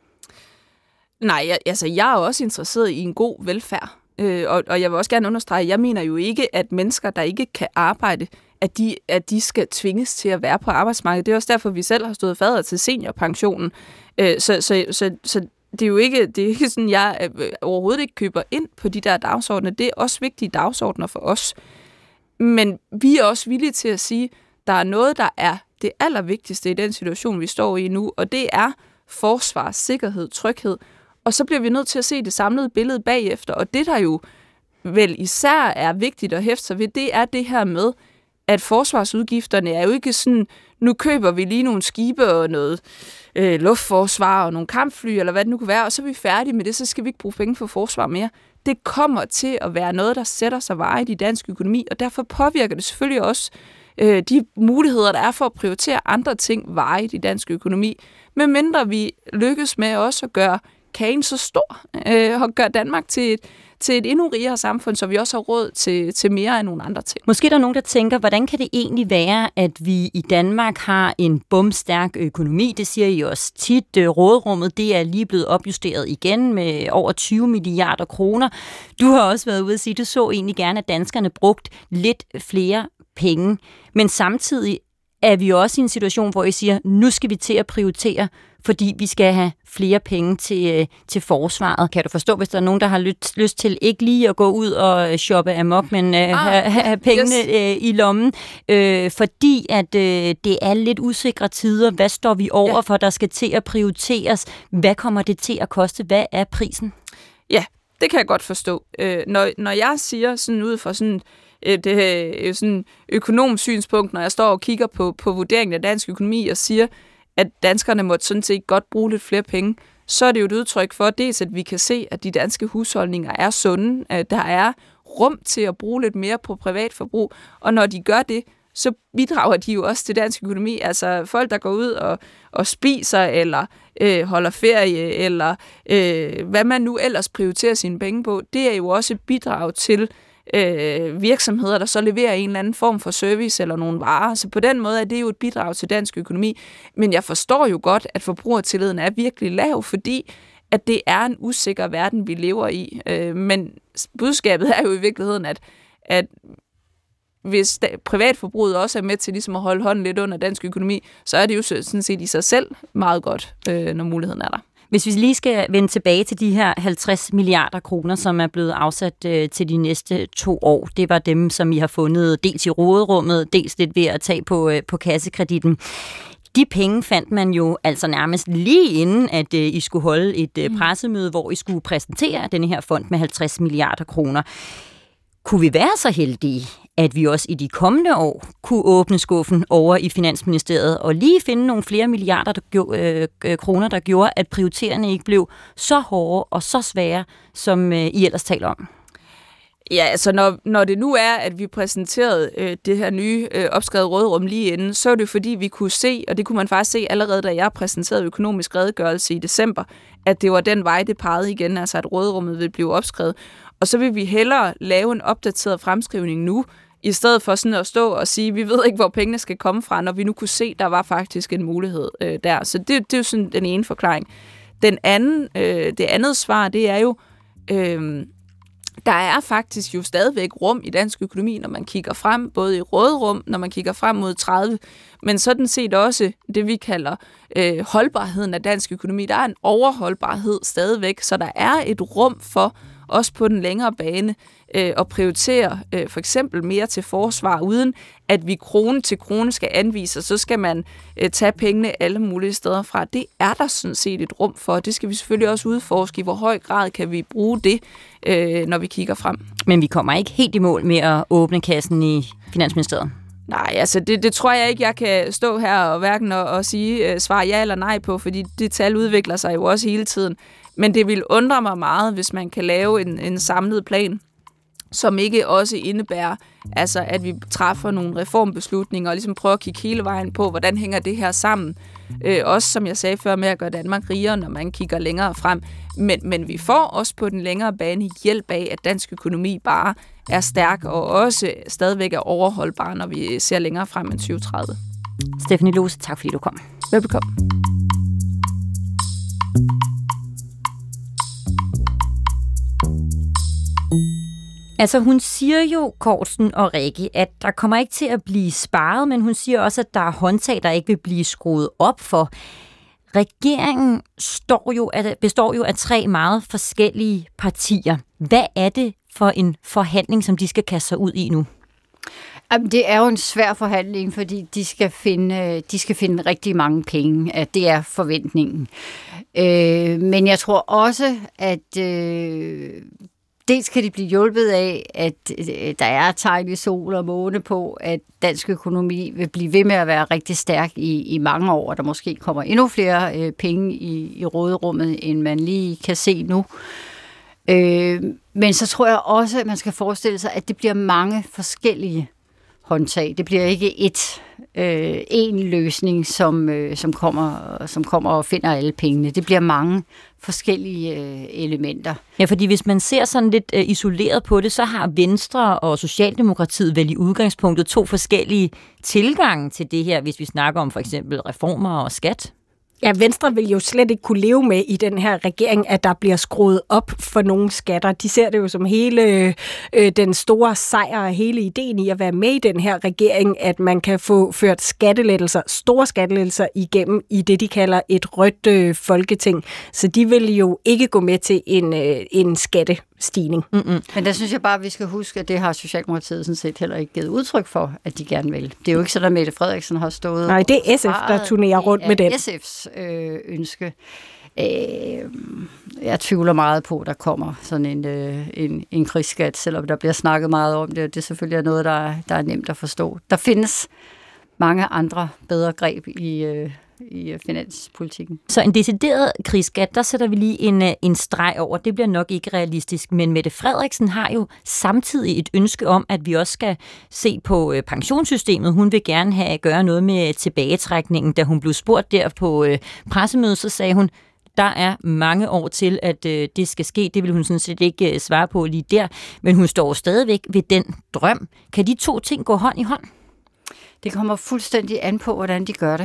H: Nej, jeg, altså jeg er også interesseret i en god velfærd. Øh, og, og jeg vil også gerne understrege, jeg mener jo ikke, at mennesker, der ikke kan arbejde, at de, at de skal tvinges til at være på arbejdsmarkedet. Det er også derfor, vi selv har stået fadder til seniorpensionen. Øh, så, så, så, så det er jo ikke, det er ikke sådan, jeg overhovedet ikke køber ind på de der dagsordner. Det er også vigtige dagsordner for os. Men vi er også villige til at sige, at der er noget, der er det allervigtigste i den situation, vi står i nu, og det er forsvar, sikkerhed, tryghed. Og så bliver vi nødt til at se det samlede billede bagefter, og det der jo vel især er vigtigt at hæfte sig ved, det er det her med, at forsvarsudgifterne er jo ikke sådan, nu køber vi lige nogle skibe og noget øh, luftforsvar og nogle kampfly, eller hvad det nu kan være, og så er vi færdige med det, så skal vi ikke bruge penge for forsvar mere. Det kommer til at være noget, der sætter sig varigt i dansk økonomi, og derfor påvirker det selvfølgelig også øh, de muligheder, der er for at prioritere andre ting varigt i dansk økonomi, medmindre vi lykkes med også at gøre kagen så stor, øh, og gøre Danmark til et til et endnu rigere samfund, så vi også har råd til, til mere end nogle andre ting.
A: Måske er der nogen, der tænker, hvordan kan det egentlig være, at vi i Danmark har en bomstærk økonomi? Det siger I også tit. Råderummet, det er lige blevet opjusteret igen med over tyve milliarder kroner. Du har også været ude at sige, at du så egentlig gerne, at danskerne brugt lidt flere penge. Men samtidig er vi også i en situation, hvor I siger, nu skal vi til at prioritere fordi vi skal have flere penge til, til forsvaret. Kan du forstå, hvis der er nogen, der har lyst, lyst til ikke lige at gå ud og shoppe amok, men øh, ah, have, have pengene yes. øh, i lommen, øh, fordi at øh, det er lidt usikre tider. Hvad står vi over ja. for, der skal til at prioriteres? Hvad kommer det til at koste? Hvad er prisen?
H: Ja, det kan jeg godt forstå. Øh, når, når jeg siger sådan ud fra sådan et øh, sådan økonomisk synspunkt, når jeg står og kigger på, på vurderingen af dansk økonomi og siger, at danskerne måtte sådan set godt bruge lidt flere penge, så er det jo et udtryk for, dels at vi kan se, at de danske husholdninger er sunde, at der er rum til at bruge lidt mere på privatforbrug, og når de gør det, så bidrager de jo også til dansk økonomi. Altså folk, der går ud og, og spiser, eller øh, holder ferie, eller øh, hvad man nu ellers prioriterer sine penge på, det er jo også et bidrag til øh, virksomheder, der så leverer en eller anden form for service eller nogle varer. Så på den måde er det jo et bidrag til dansk økonomi. Men jeg forstår jo godt, at forbrugertilliden er virkelig lav, fordi at det er en usikker verden, vi lever i. Øh, men budskabet er jo i virkeligheden, at, at hvis privatforbruget også er med til ligesom at holde hånden lidt under dansk økonomi, så er det jo sådan set i sig selv meget godt, øh, når muligheden er der.
A: Hvis vi lige skal vende tilbage til de her halvtreds milliarder kroner, som er blevet afsat øh, til de næste to år, det var dem, som I har fundet dels i råderummet, dels lidt ved at tage på, øh, på kassekreditten. De penge fandt man jo altså nærmest lige inden, at øh, I skulle holde et øh, pressemøde, hvor I skulle præsentere denne her fond med halvtreds milliarder kroner. Kunne vi være så heldige, at vi også i de kommende år kunne åbne skuffen over i Finansministeriet og lige finde nogle flere milliarder der gjorde, øh, kroner, der gjorde, at prioriteringerne ikke blev så hårde og så svære, som øh, I ellers taler om?
H: Ja, altså når, når det nu er, at vi præsenterede øh, det her nye øh, opskrevet råderum lige inden, så er det fordi, vi kunne se, og det kunne man faktisk se allerede, da jeg præsenterede økonomisk redegørelse i december, at det var den vej, det pegede igen, altså at råderummet ville blive opskrevet. Og så vil vi hellere lave en opdateret fremskrivning nu, i stedet for sådan at stå og sige, vi ved ikke, hvor pengene skal komme fra, når vi nu kunne se, der var faktisk en mulighed øh, der. Så det, det er jo sådan den ene forklaring. Den anden, øh, det andet svar, det er jo, øh, der er faktisk jo stadigvæk rum i dansk økonomi, når man kigger frem, både i råderum, når man kigger frem mod tredive, men sådan set også det, vi kalder øh, holdbarheden af dansk økonomi. Der er en overholdbarhed stadigvæk, så der er et rum for, også på den længere bane, øh, at prioritere øh, for eksempel mere til forsvar, uden at vi krone til krone skal anvise, og så skal man øh, tage pengene alle mulige steder fra. Det er der sådan set et rum for, og det skal vi selvfølgelig også udforske, i hvor høj grad kan vi bruge det, øh, når vi kigger frem.
A: Men vi kommer ikke helt i mål med at åbne kassen i Finansministeriet?
H: Nej, altså det, det tror jeg ikke, jeg kan stå her og hverken og, og sige, uh, svare ja eller nej på, fordi det tal udvikler sig jo også hele tiden. Men det vil undre mig meget, hvis man kan lave en, en samlet plan, som ikke også indebærer, altså at vi træffer nogle reformbeslutninger og ligesom prøver at kigge hele vejen på, hvordan hænger det her sammen. Øh, også som jeg sagde før med at gøre Danmark rigere, når man kigger længere frem. Men, men vi får også på den længere bane hjælp af, at dansk økonomi bare er stærk og også stadigvæk er overholdbar, når vi ser længere frem end tyve tredive.
A: Stephanie Lohse, tak fordi du kom.
H: Velbekomme.
A: Altså hun siger jo, Cortzen og Rikke, at der kommer ikke til at blive sparet, men hun siger også, at der er håndtag, der ikke vil blive skruet op for. Regeringen står jo, består jo af tre meget forskellige partier. Hvad er det for en forhandling, som de skal kaste sig ud i nu?
F: Det er jo en svær forhandling, fordi de skal finde, de skal finde rigtig mange penge. Det er forventningen. Men jeg tror også, at dels kan de blive hjulpet af, at der er tegn i sol og måne på, at dansk økonomi vil blive ved med at være rigtig stærk i, i mange år, og der måske kommer endnu flere øh, penge i, i råderummet, end man lige kan se nu. Øh, men så tror jeg også, at man skal forestille sig, at det bliver mange forskellige håndtag. Det bliver ikke et øh, en løsning, som, øh, som, kommer, som kommer og finder alle pengene. Det bliver mange forskellige øh, elementer.
A: Ja, fordi hvis man ser sådan lidt øh, isoleret på det, så har Venstre og Socialdemokratiet vel i udgangspunktet to forskellige tilgange til det her, hvis vi snakker om for eksempel reformer og skat.
E: Ja, Venstre vil jo slet ikke kunne leve med i den her regering, at der bliver skruet op for nogle skatter. De ser det jo som hele øh, den store sejr og hele ideen i at være med i den her regering, at man kan få ført skattelettelser, store skattelettelser igennem i det, de kalder et rødt øh, folketing. Så de vil jo ikke gå med til en, øh, en skattestigning.
F: Mm-mm. Men der synes jeg bare, at vi skal huske, at det har Socialdemokratiet sådan set heller ikke givet udtryk for, at de gerne vil. Det er jo ikke sådan, at Mette Frederiksen har stået...
E: Nej, det er S F, der turnerer rundt med den.
F: S F's øh, ønske. Øh, jeg tvivler meget på, at der kommer sådan en, øh, en, en krigsskat, selvom der bliver snakket meget om det, og det er selvfølgelig noget, der er, der er nemt at forstå. Der findes mange andre bedre greb i, øh, i finanspolitikken.
A: Så en decideret krigsskat, der sætter vi lige en, en streg over. Det bliver nok ikke realistisk, men Mette Frederiksen har jo samtidig et ønske om, at vi også skal se på øh, pensionssystemet. Hun vil gerne have at gøre noget med tilbagetrækningen. Da hun blev spurgt der på øh, pressemødet, så sagde hun, der er mange år til, at øh, det skal ske. Det vil hun sådan set ikke øh, svare på lige der, men hun står stadigvæk ved den drøm. Kan de to ting gå hånd i hånd?
F: Det kommer fuldstændig an på, hvordan de gør det.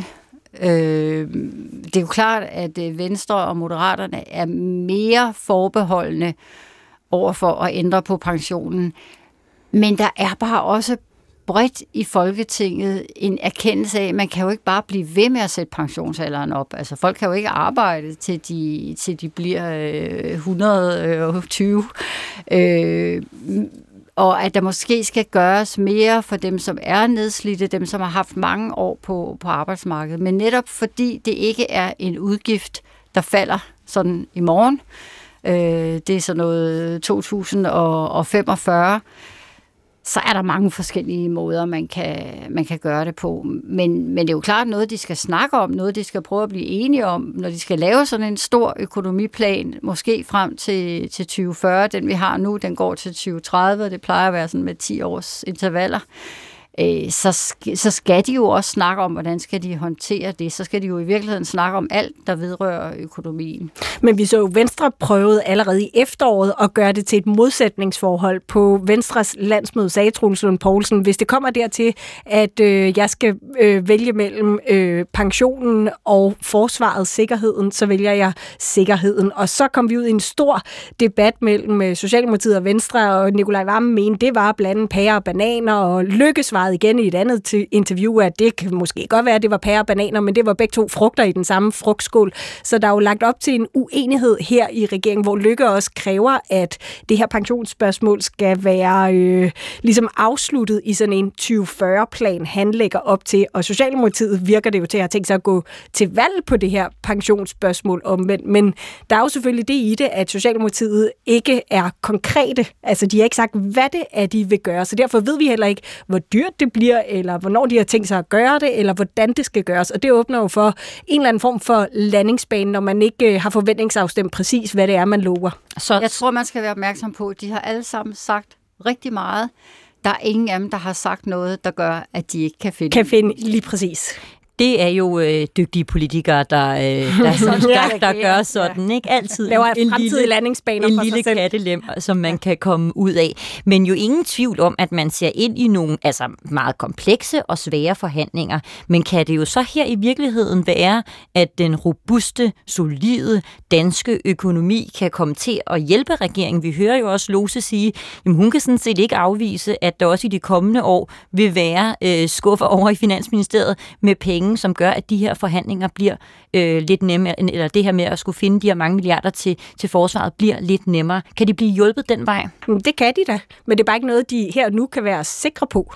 F: Øh, det er jo klart, at Venstre og Moderaterne er mere forbeholdende over for at ændre på pensionen. Men der er bare også bredt i Folketinget en erkendelse af, at man kan jo ikke bare blive ved med at sætte pensionsalderen op. Altså folk kan jo ikke arbejde, til de, til de bliver øh, et hundrede og tyve. Øh, og at der måske skal gøres mere for dem, som er nedslidte, dem, som har haft mange år på, på arbejdsmarkedet. Men netop fordi det ikke er en udgift, der falder sådan i morgen, øh, det er sådan noget to tusind og femogfyrre, så er der mange forskellige måder, man kan, man kan gøre det på. Men, men det er jo klart noget, de skal snakke om, noget, de skal prøve at blive enige om, når de skal lave sådan en stor økonomiplan, måske frem til, til tyve fyrre. Den vi har nu, den går til tyve tredive, og det plejer at være sådan med ti års intervaller. Så, så skal de jo også snakke om, hvordan skal de håndtere det. Så skal de jo i virkeligheden snakke om alt, der vedrører økonomien.
E: Men vi så jo Venstre prøvede allerede i efteråret at gøre det til et modsætningsforhold. På Venstres landsmøde sagde Troels Lund Poulsen, hvis det kommer dertil, at øh, jeg skal øh, vælge mellem øh, pensionen og forsvaret, sikkerheden, så vælger jeg sikkerheden. Og så kom vi ud i en stor debat mellem Socialdemokratiet og Venstre, og Nikolaj Wammen mente, det var blandt andet pærer og bananer, og Løkke svarede igen i et andet interview, at det kan måske godt være, at det var pærer og bananer, men det var begge to frugter i den samme frugtskål. Så der er jo lagt op til en uenighed her i regeringen, hvor Løkke også kræver, at det her pensionsspørgsmål skal være øh, ligesom afsluttet i sådan en tyve fyrre-plan, han lægger op til. Og Socialdemokratiet virker det jo til at have tænkt sig at gå til valg på det her pensionsspørgsmål omvendt. Men der er jo selvfølgelig det i det, at Socialdemokratiet ikke er konkrete. Altså, de har ikke sagt, hvad det er, de vil gøre. Så derfor ved vi heller ikke, hvor dyrt det bliver, eller hvornår de har tænkt sig at gøre det, eller hvordan det skal gøres. Og det åbner jo for en eller anden form for landingsbane, når man ikke har forventningsafstemt præcis, hvad det er, man lover.
F: Så jeg tror, man skal være opmærksom på, at de har alle sammen sagt rigtig meget. Der er ingen af dem, der har sagt noget, der gør, at de ikke kan finde.
E: Kan finde lige præcis.
A: Det er jo øh, dygtige politikere, der, øh, der, der, der gør sådan, ikke? Altid
E: laver
A: en
E: fremtidige landingsbaner
A: en lille kattelem, som man kan komme ud af. Men jo ingen tvivl om, at man ser ind i nogle altså meget komplekse og svære forhandlinger. Men kan det jo så her i virkeligheden være, at den robuste, solide danske økonomi kan komme til at hjælpe regeringen? Vi hører jo også Lose sige, at hun kan sådan set ikke afvise, at der også i de kommende år vil være øh, skuffer over i Finansministeriet med penge, som gør, at de her forhandlinger bliver øh, lidt nemmere, eller det her med at skulle finde de her mange milliarder til, til forsvaret bliver lidt nemmere. Kan de blive hjulpet den vej?
E: Det kan de da, men det er bare ikke noget, de her nu kan være sikre på.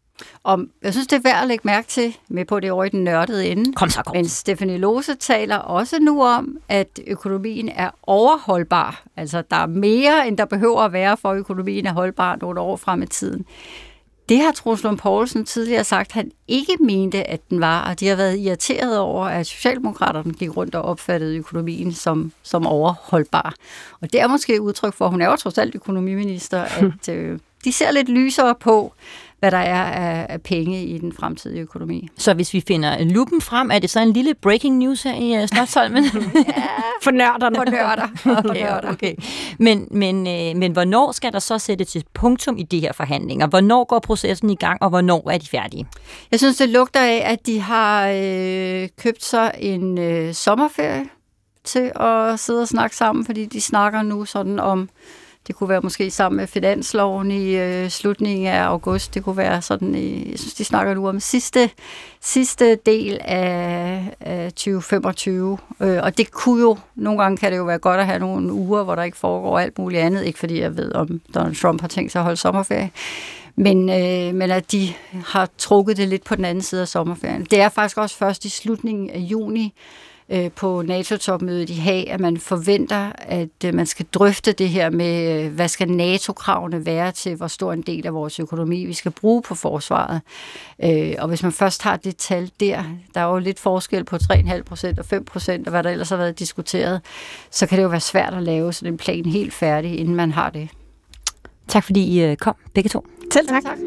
F: Og jeg synes, det er værd at lægge mærke til, med på det over i den nørdede ende.
A: Kom så, kom.
F: Men Stephanie Lose taler også nu om, at økonomien er overholdbar. Altså, der er mere, end der behøver at være, for økonomien er holdbar nogle år frem i tiden. Det har Troels Lund Poulsen tidligere sagt, at han ikke mente, at den var, og de har været irriteret over, at Socialdemokraterne gik rundt og opfattede økonomien som, som overholdbar. Og det er måske et udtryk for, at hun er jo trods alt økonomiminister, at øh, de ser lidt lysere på, hvad der er af, af penge i den fremtidige økonomi.
A: Så hvis vi finder lupen frem, er det så en lille breaking news her i uh, Slotsholmen?
E: Ja, for nørderne.
F: For nørder.
A: Okay, okay. Men, men, øh, men hvornår skal der så sætte til punktum i de her forhandlinger? Hvornår går processen i gang, og hvornår er de færdige?
F: Jeg synes, det lugter af, at de har øh, købt sig en øh, sommerferie til at sidde og snakke sammen, fordi de snakker nu sådan om, det kunne være måske sammen med finansloven i øh, slutningen af august, det kunne være sådan, i, jeg synes, de snakker nu om sidste, sidste del af, af tyve femogtyve, øh, og det kunne jo, nogle gange kan det jo være godt at have nogle uger, hvor der ikke foregår alt muligt andet, ikke fordi jeg ved, om Donald Trump har tænkt sig at holde sommerferie, men, øh, men at de har trukket det lidt på den anden side af sommerferien. Det er faktisk også først i slutningen af juni, på NATO-topmødet i Haag, at man forventer, at man skal drøfte det her med, hvad skal NATO-kravene være til, hvor stor en del af vores økonomi vi skal bruge på forsvaret. Og hvis man først har det tal der, der er jo lidt forskel på tre komma fem procent og fem procent, og hvad der ellers har været diskuteret, så kan det jo være svært at lave sådan en plan helt færdig, inden man har det.
A: Tak fordi I kom, begge to.
E: Selv tak. tak.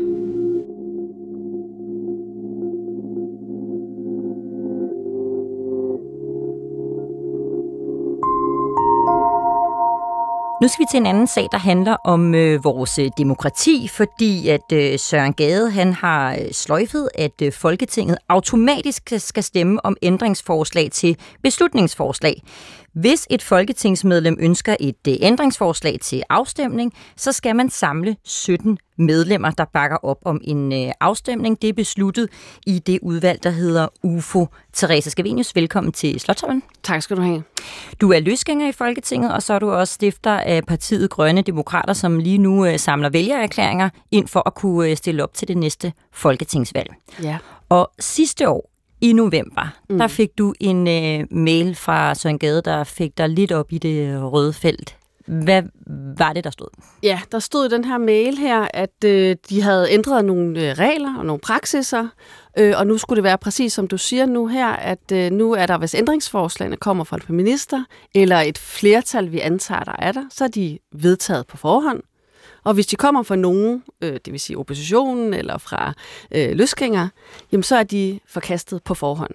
A: Nu skal vi til en anden sag, der handler om øh, vores øh, demokrati, fordi at øh, Søren Gade han har øh, sløjfet, at øh, Folketinget automatisk skal stemme om ændringsforslag til beslutningsforslag. Hvis et folketingsmedlem ønsker et øh, ændringsforslag til afstemning, så skal man samle sytten medlemmer, der bakker op om en øh, afstemning. Det er besluttet i det udvalg, der hedder U F O. Therese Scavenius, velkommen til Slotsholmen.
I: Tak skal du have.
A: Du er løsgænger i Folketinget, og så er du også stifter af partiet Grønne Demokrater, som lige nu øh, samler vælgererklæringer ind for at kunne øh, stille op til det næste folketingsvalg.
I: Ja.
A: Og sidste år, i november, mm. der fik du en øh, mail fra Søren Gade, der fik dig lidt op i det røde felt. Hvad var det, der stod?
I: Ja, der stod i den her mail her, at øh, de havde ændret nogle øh, regler og nogle praksiser, øh, og nu skulle det være præcis som du siger nu her, at øh, nu er der, hvis ændringsforslagene kommer fra en minister, eller et flertal, vi antager, der er der, så er de vedtaget på forhånd. Og hvis de kommer fra nogen, øh, det vil sige oppositionen eller fra øh, løsgængere, jamen så er de forkastet på forhånd.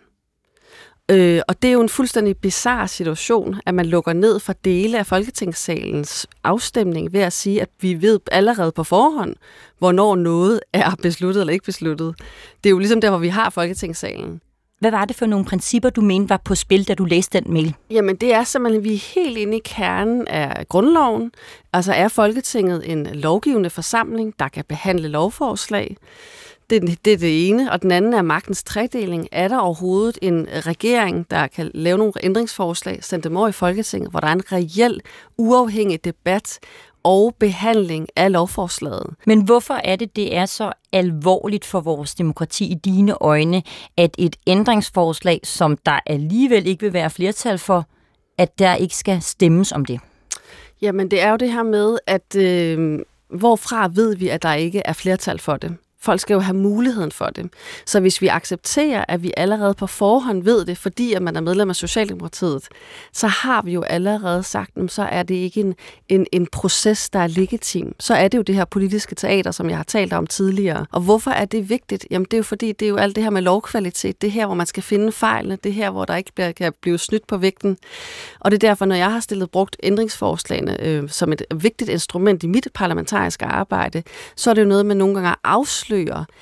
I: Øh, og det er jo en fuldstændig bizarre situation, at man lukker ned for dele af Folketingssalens afstemning ved at sige, at vi ved allerede på forhånd, hvornår noget er besluttet eller ikke besluttet. Det er jo ligesom der, hvor vi har Folketingssalen.
A: Hvad var det for nogle principper, du mente var på spil, da du læste den mail?
I: Jamen, det er simpelthen, vi er helt inde i kernen af grundloven. Altså er Folketinget en lovgivende forsamling, der kan behandle lovforslag. Det, det er det ene, og den anden er magtens tredeling. Er der overhovedet en regering, der kan lave nogle ændringsforslag, sende dem over i Folketinget, hvor der er en reel, uafhængig debat og behandling af lovforslaget?
A: Men hvorfor er det, det er så alvorligt for vores demokrati i dine øjne, at et ændringsforslag, som der alligevel ikke vil være flertal for, at der ikke skal stemmes om det?
I: Jamen, det er jo det her med, at øh, hvorfra ved vi, at der ikke er flertal for det? Folk skal jo have muligheden for det. Så hvis vi accepterer, at vi allerede på forhånd ved det, fordi at man er medlem af Socialdemokratiet, så har vi jo allerede sagt, så er det ikke en, en, en proces, der er legitim. Så er det jo det her politiske teater, som jeg har talt om tidligere. Og hvorfor er det vigtigt? Jamen det er jo fordi, det er jo alt det her med lovkvalitet. Det her, hvor man skal finde fejlene. Det her, hvor der ikke bliver, kan blive snydt på vægten. Og det er derfor, når jeg har stillet brugt ændringsforslagene øh, som et vigtigt instrument i mit parlamentariske arbejde, så er det jo noget med nogle gange at afsløre,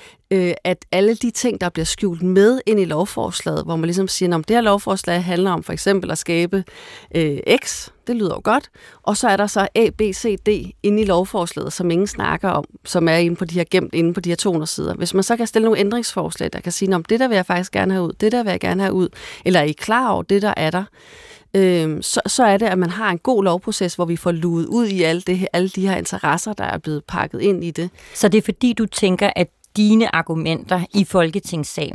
I: at alle de ting, der bliver skjult med ind i lovforslaget, hvor man ligesom siger, at det her lovforslag handler om for eksempel at skabe øh, X, det lyder jo godt, og så er der så A, B, C, D inde i lovforslaget, som ingen snakker om, som er inde på de her gemt inde på de her to hundrede sider. Hvis man så kan stille nogle ændringsforslag, der kan sige, at det der vil jeg faktisk gerne have ud, det der vil jeg gerne have ud, eller er I klar over det, der er der, Øhm, så, så er det, at man har en god lovproces, hvor vi får luet ud i alle, det, alle de her interesser, der er blevet pakket ind i det.
A: Så det er fordi, du tænker, at dine argumenter i Folketingssalen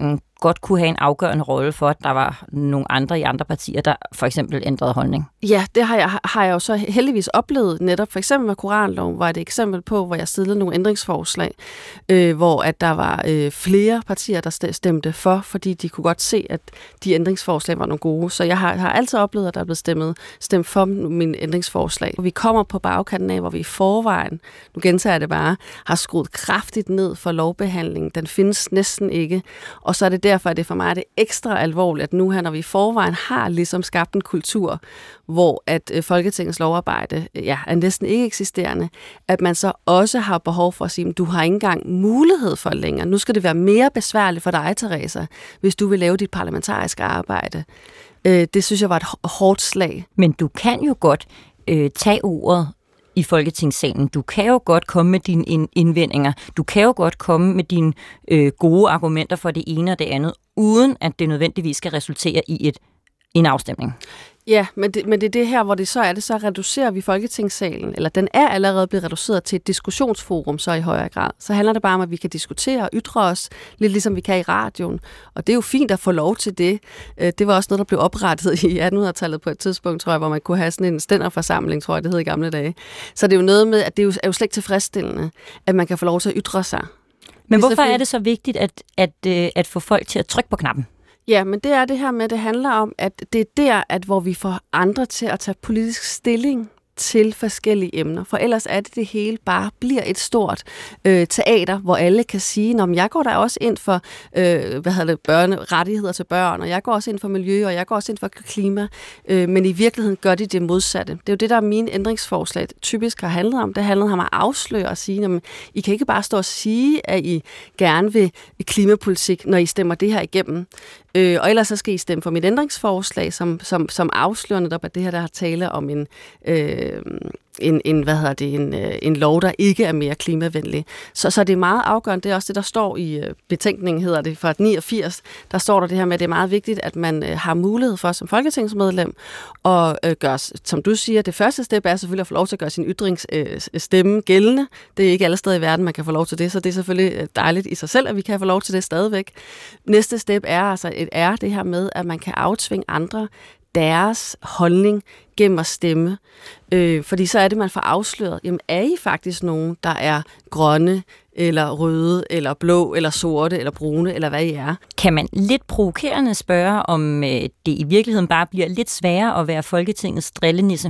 A: godt kunne have en afgørende rolle for, at der var nogle andre i andre partier, der for eksempel ændrede holdning?
I: Ja, det har jeg, har jeg jo så heldigvis oplevet netop. For eksempel med koranloven var det et eksempel på, hvor jeg stillede nogle ændringsforslag, øh, hvor at der var øh, flere partier, der stemte for, fordi de kunne godt se, at de ændringsforslag var nogle gode. Så jeg har, har altid oplevet, at der er blevet stemt, stemt for mine ændringsforslag. Vi kommer på bagkanten af, hvor vi i forvejen, nu gentager jeg det bare, har skruet kraftigt ned for lovbehandlingen. Den findes næsten ikke. Og så er det derfor, at det for mig er det ekstra alvorligt, at nu her, når vi i forvejen har ligesom skabt en kultur, hvor at øh, Folketingets lovarbejde ja, er næsten ikke eksisterende, at man så også har behov for at sige, at du har ikke engang mulighed for længere. Nu skal det være mere besværligt for dig, Teresa, hvis du vil lave dit parlamentariske arbejde. Øh, det synes jeg var et hårdt slag.
A: Men du kan jo godt øh, tage ordet i Folketingssalen. Du kan jo godt komme med dine indvendinger. Du kan jo godt komme med dine øh, gode argumenter for det ene og det andet, uden at det nødvendigvis skal resultere i et, en afstemning.
I: Ja, men det, men det er det her, hvor det så er det, så reducerer vi Folketingssalen, eller den er allerede blevet reduceret til et diskussionsforum så i højere grad. Så handler det bare om, at vi kan diskutere og ytre os, lidt ligesom vi kan i radioen. Og det er jo fint at få lov til det. Det var også noget, der blev oprettet i attenhundredetallet på et tidspunkt, tror jeg, hvor man kunne have sådan en stænderforsamling, tror jeg, det hed i gamle dage. Så det er jo noget med, at det er jo, er jo slet ikke tilfredsstillende, at man kan få lov til at ytre sig.
A: Men hvorfor er det så vigtigt at, at, at få folk til at trykke på knappen?
I: Ja, men det er det her med, at det handler om, at det er der, at hvor vi får andre til at tage politisk stilling til forskellige emner. For ellers er det det hele bare bliver et stort øh, teater, hvor alle kan sige, at jeg går da også ind for øh, hvad hedder det, børne, rettigheder til børn, og jeg går også ind for miljø, og jeg går også ind for klima. Øh, men i virkeligheden gør de det modsatte. Det er jo det, der er mine ændringsforslag typisk har handlet om. Det handler om at afsløre og sige, at I kan ikke bare stå og sige, at I gerne vil klimapolitik, når I stemmer det her igennem. Øh, og ellers så skal I stemme for mit ændringsforslag, som, som, som afslører netop, at det her, der har tale om en, øh, en, en, hvad hedder det, en, en lov, der ikke er mere klimavenlig. Så, så det er meget afgørende. Det er også det, der står i øh, betænkningen, hedder det, fra niogfirs. Der står der det her med, at det er meget vigtigt, at man øh, har mulighed for som folketingsmedlem at øh, gøre, som du siger, det første step er selvfølgelig at få lov til at gøre sin ytringsstemme øh, gældende. Det er ikke alle steder i verden, man kan få lov til det, så det er selvfølgelig dejligt i sig selv, at vi kan få lov til det stadigvæk. Næste step er altså et er det her med, at man kan aftvinge andre deres holdning gennem at stemme. Øh, fordi så er det, man får afsløret, jamen er I faktisk nogen, der er grønne, eller røde, eller blå, eller sorte, eller brune, eller hvad I er?
A: Kan man lidt provokerende spørge, om øh, det i virkeligheden bare bliver lidt sværere at være Folketingets drillenisse?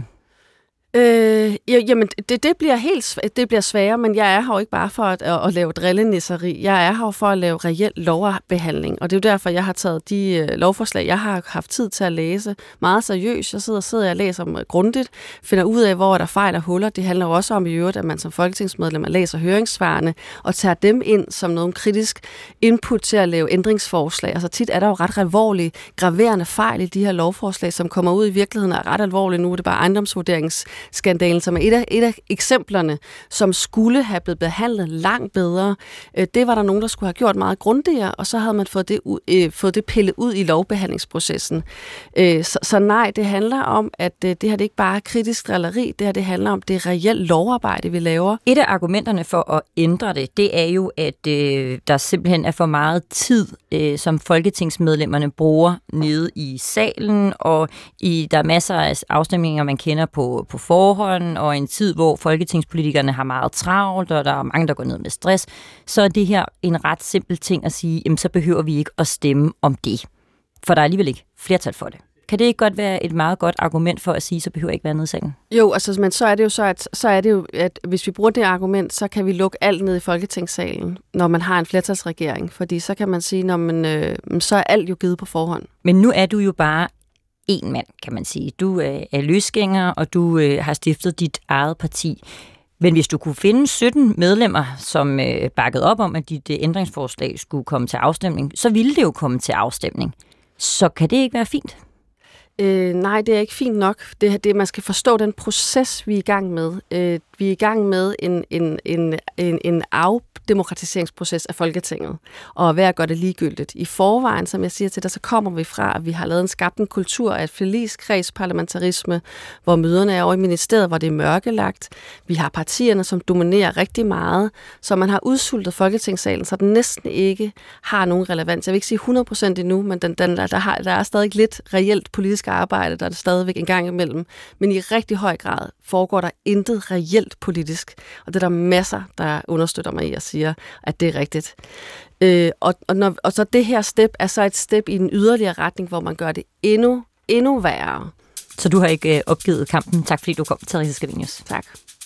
I: Øh, jamen, det, det bliver helt det bliver sværere, men jeg er her jo ikke bare for at, at, at lave drillenisseri. Jeg er her for at lave reel lovbehandling, og det er jo derfor, jeg har taget de uh, lovforslag, jeg har haft tid til at læse meget seriøst. Jeg sidder, sidder og læser dem grundigt, finder ud af, hvor der fejl og huller. Det handler jo også om i øvrigt, at man som folketingsmedlem læser høringssvarene og tager dem ind som noget kritisk input til at lave ændringsforslag. Altså tit er der jo ret alvorlige, graverende fejl i de her lovforslag, som kommer ud i virkeligheden er ret alvorlige. Nu er det bare ejendomsvurderings skandalen, som er et af, et af eksemplerne, som skulle have blevet behandlet langt bedre. Det var der nogen, der skulle have gjort meget grundigere, og så havde man fået det, øh, fået det pillet ud i lovbehandlingsprocessen. Øh, så, så nej, det handler om, at øh, det her det ikke bare er kritisk drilleri, det her det handler om, det er reelt lovarbejde, vi laver.
A: Et af argumenterne for at ændre det, det er jo, at øh, der simpelthen er for meget tid, øh, som folketingsmedlemmerne bruger nede i salen, og i, der er masser af afstemninger, man kender på, på forhånd, og en tid, hvor folketingspolitikerne har meget travlt, og der er mange, der går ned med stress, så er det her en ret simpel ting at sige, jamen så behøver vi ikke at stemme om det. For der er alligevel ikke flertal for det. Kan det ikke godt være et meget godt argument for at sige, så behøver jeg ikke være nede i salen?
I: Jo, altså, men så er det jo så, at, så er det jo, at hvis vi bruger det argument, så kan vi lukke alt ned i Folketingssalen, når man har en flertalsregering. Fordi så kan man sige, når man, øh, så er alt jo givet på forhånd.
A: Men nu er du jo bare en mand, kan man sige. Du er løsgænger, og du øh, har stiftet dit eget parti. Men hvis du kunne finde sytten medlemmer, som øh, bakkede op om, at dit øh, ændringsforslag skulle komme til afstemning, så ville det jo komme til afstemning. Så kan det ikke være fint?
I: Øh, nej, det er ikke fint nok. Det, det, man skal forstå den proces, vi er i gang med. Øh, vi er i gang med en, en, en, en, en afdemokratiseringsproces af Folketinget, og ved at gøre det ligegyldigt. I forvejen, som jeg siger til dig, så kommer vi fra, at vi har lavet en skabt en kultur af forligskredsparlamentarisme, hvor møderne er over i ministeriet, hvor det er mørkelagt. Vi har partierne, som dominerer rigtig meget, så man har udsultet Folketingssalen, så den næsten ikke har nogen relevans. Jeg vil ikke sige hundrede procent endnu, men den, den, der, har, der er stadig lidt reelt politisk arbejde, der er det stadigvæk en gang imellem. Men i rigtig høj grad foregår der intet reelt politisk. Og det er der masser, der understøtter mig i at sige, at det er rigtigt. Øh, og, og, når, og så det her step er så et step i en yderligere retning, hvor man gør det endnu, endnu værre.
A: Så du har ikke øh, opgivet kampen. Tak fordi du kom, Theresa Scavenius.
I: Tak.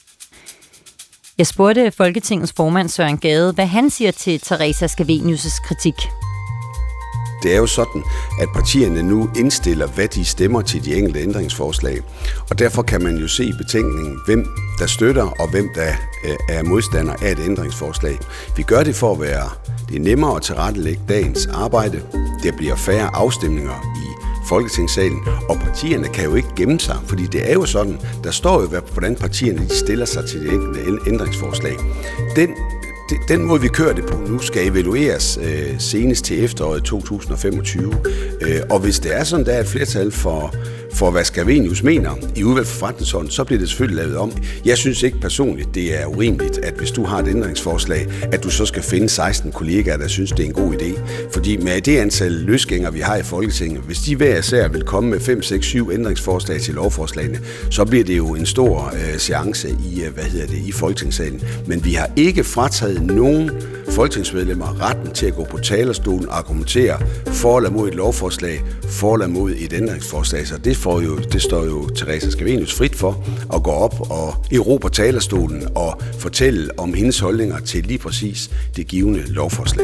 A: Jeg spurgte Folketingets formand Søren Gade, hvad han siger til Theresa Scavenius' kritik.
J: Det er jo sådan, at partierne nu indstiller, hvad de stemmer til de enkelte ændringsforslag. Og derfor kan man jo se i betænkningen, hvem der støtter og hvem der er modstander af et ændringsforslag. Vi gør det for at være det er nemmere at tilrettelægge dagens arbejde. Der bliver færre afstemninger i Folketingssalen, og partierne kan jo ikke gemme sig, fordi det er jo sådan, der står jo, hvordan partierne de stiller sig til de enkelte ændringsforslag. Den Den måde, vi kører det på nu, skal evalueres øh, senest til efteråret to tusind og femogtyve. Øh, og hvis det er sådan, der er et flertal for, for hvad Scavenius mener i udvalg for forretningsordenen, så bliver det selvfølgelig lavet om. Jeg synes ikke personligt, det er urimeligt, at hvis du har et ændringsforslag, at du så skal finde seksten kollegaer, der synes, det er en god idé. Fordi med det antal løsgængere, vi har i Folketinget, hvis de hver især vil komme med fem, seks, syv ændringsforslag til lovforslagene, så bliver det jo en stor øh, seance i, hvad hedder det, i Folketingssalen. Men vi har ikke frataget nogen folketingsmedlemmer retten til at gå på talerstolen og argumentere for eller mod et lovforslag, for eller mod et ændringsforslag. Så det, får jo, det står jo Theresa Scavenius frit for at gå op og erobre talerstolen og fortælle om hendes holdninger til lige præcis det givne lovforslag.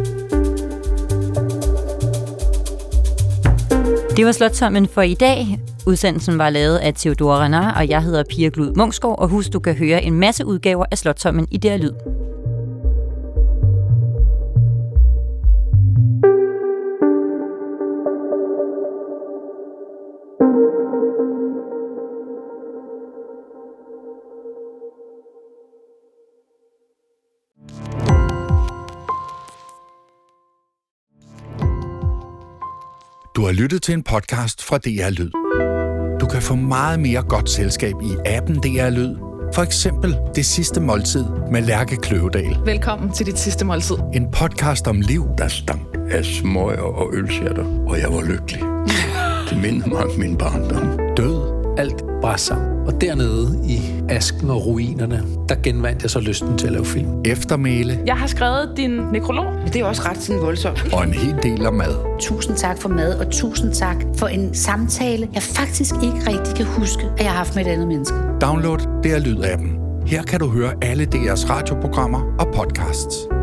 A: Det var Slotsholmen for i dag. Udsendelsen var lavet af Theodora Renard, og jeg hedder Pia Glud Munksgaard, og husk, du kan høre en masse udgaver af Slotsholmen i D R Lyd.
K: Du har lyttet til en podcast fra D R Lyd. Du kan få meget mere godt selskab i appen D R Lyd. For eksempel Det sidste måltid med Lærke Kløvedal.
L: Velkommen til Dit sidste måltid.
K: En podcast om liv,
M: der stank af smøger og ølsjatter, og jeg var lykkelig. Det mindede mig om min barndom.
N: Død. Alt bræt sammen. Og dernede i asken og ruinerne, der genvandt jeg så lysten til at lave film.
K: Eftermæle.
L: Jeg har skrevet din nekrolog.
O: Det er også ret sådan voldsomt.
K: Og en hel del af mad.
P: Tusind tak for mad, og tusind tak for en samtale, jeg faktisk ikke rigtig kan huske, at jeg har haft med et andet menneske.
K: Download D R Lyd-appen. Her kan du høre alle D R's radioprogrammer og podcasts.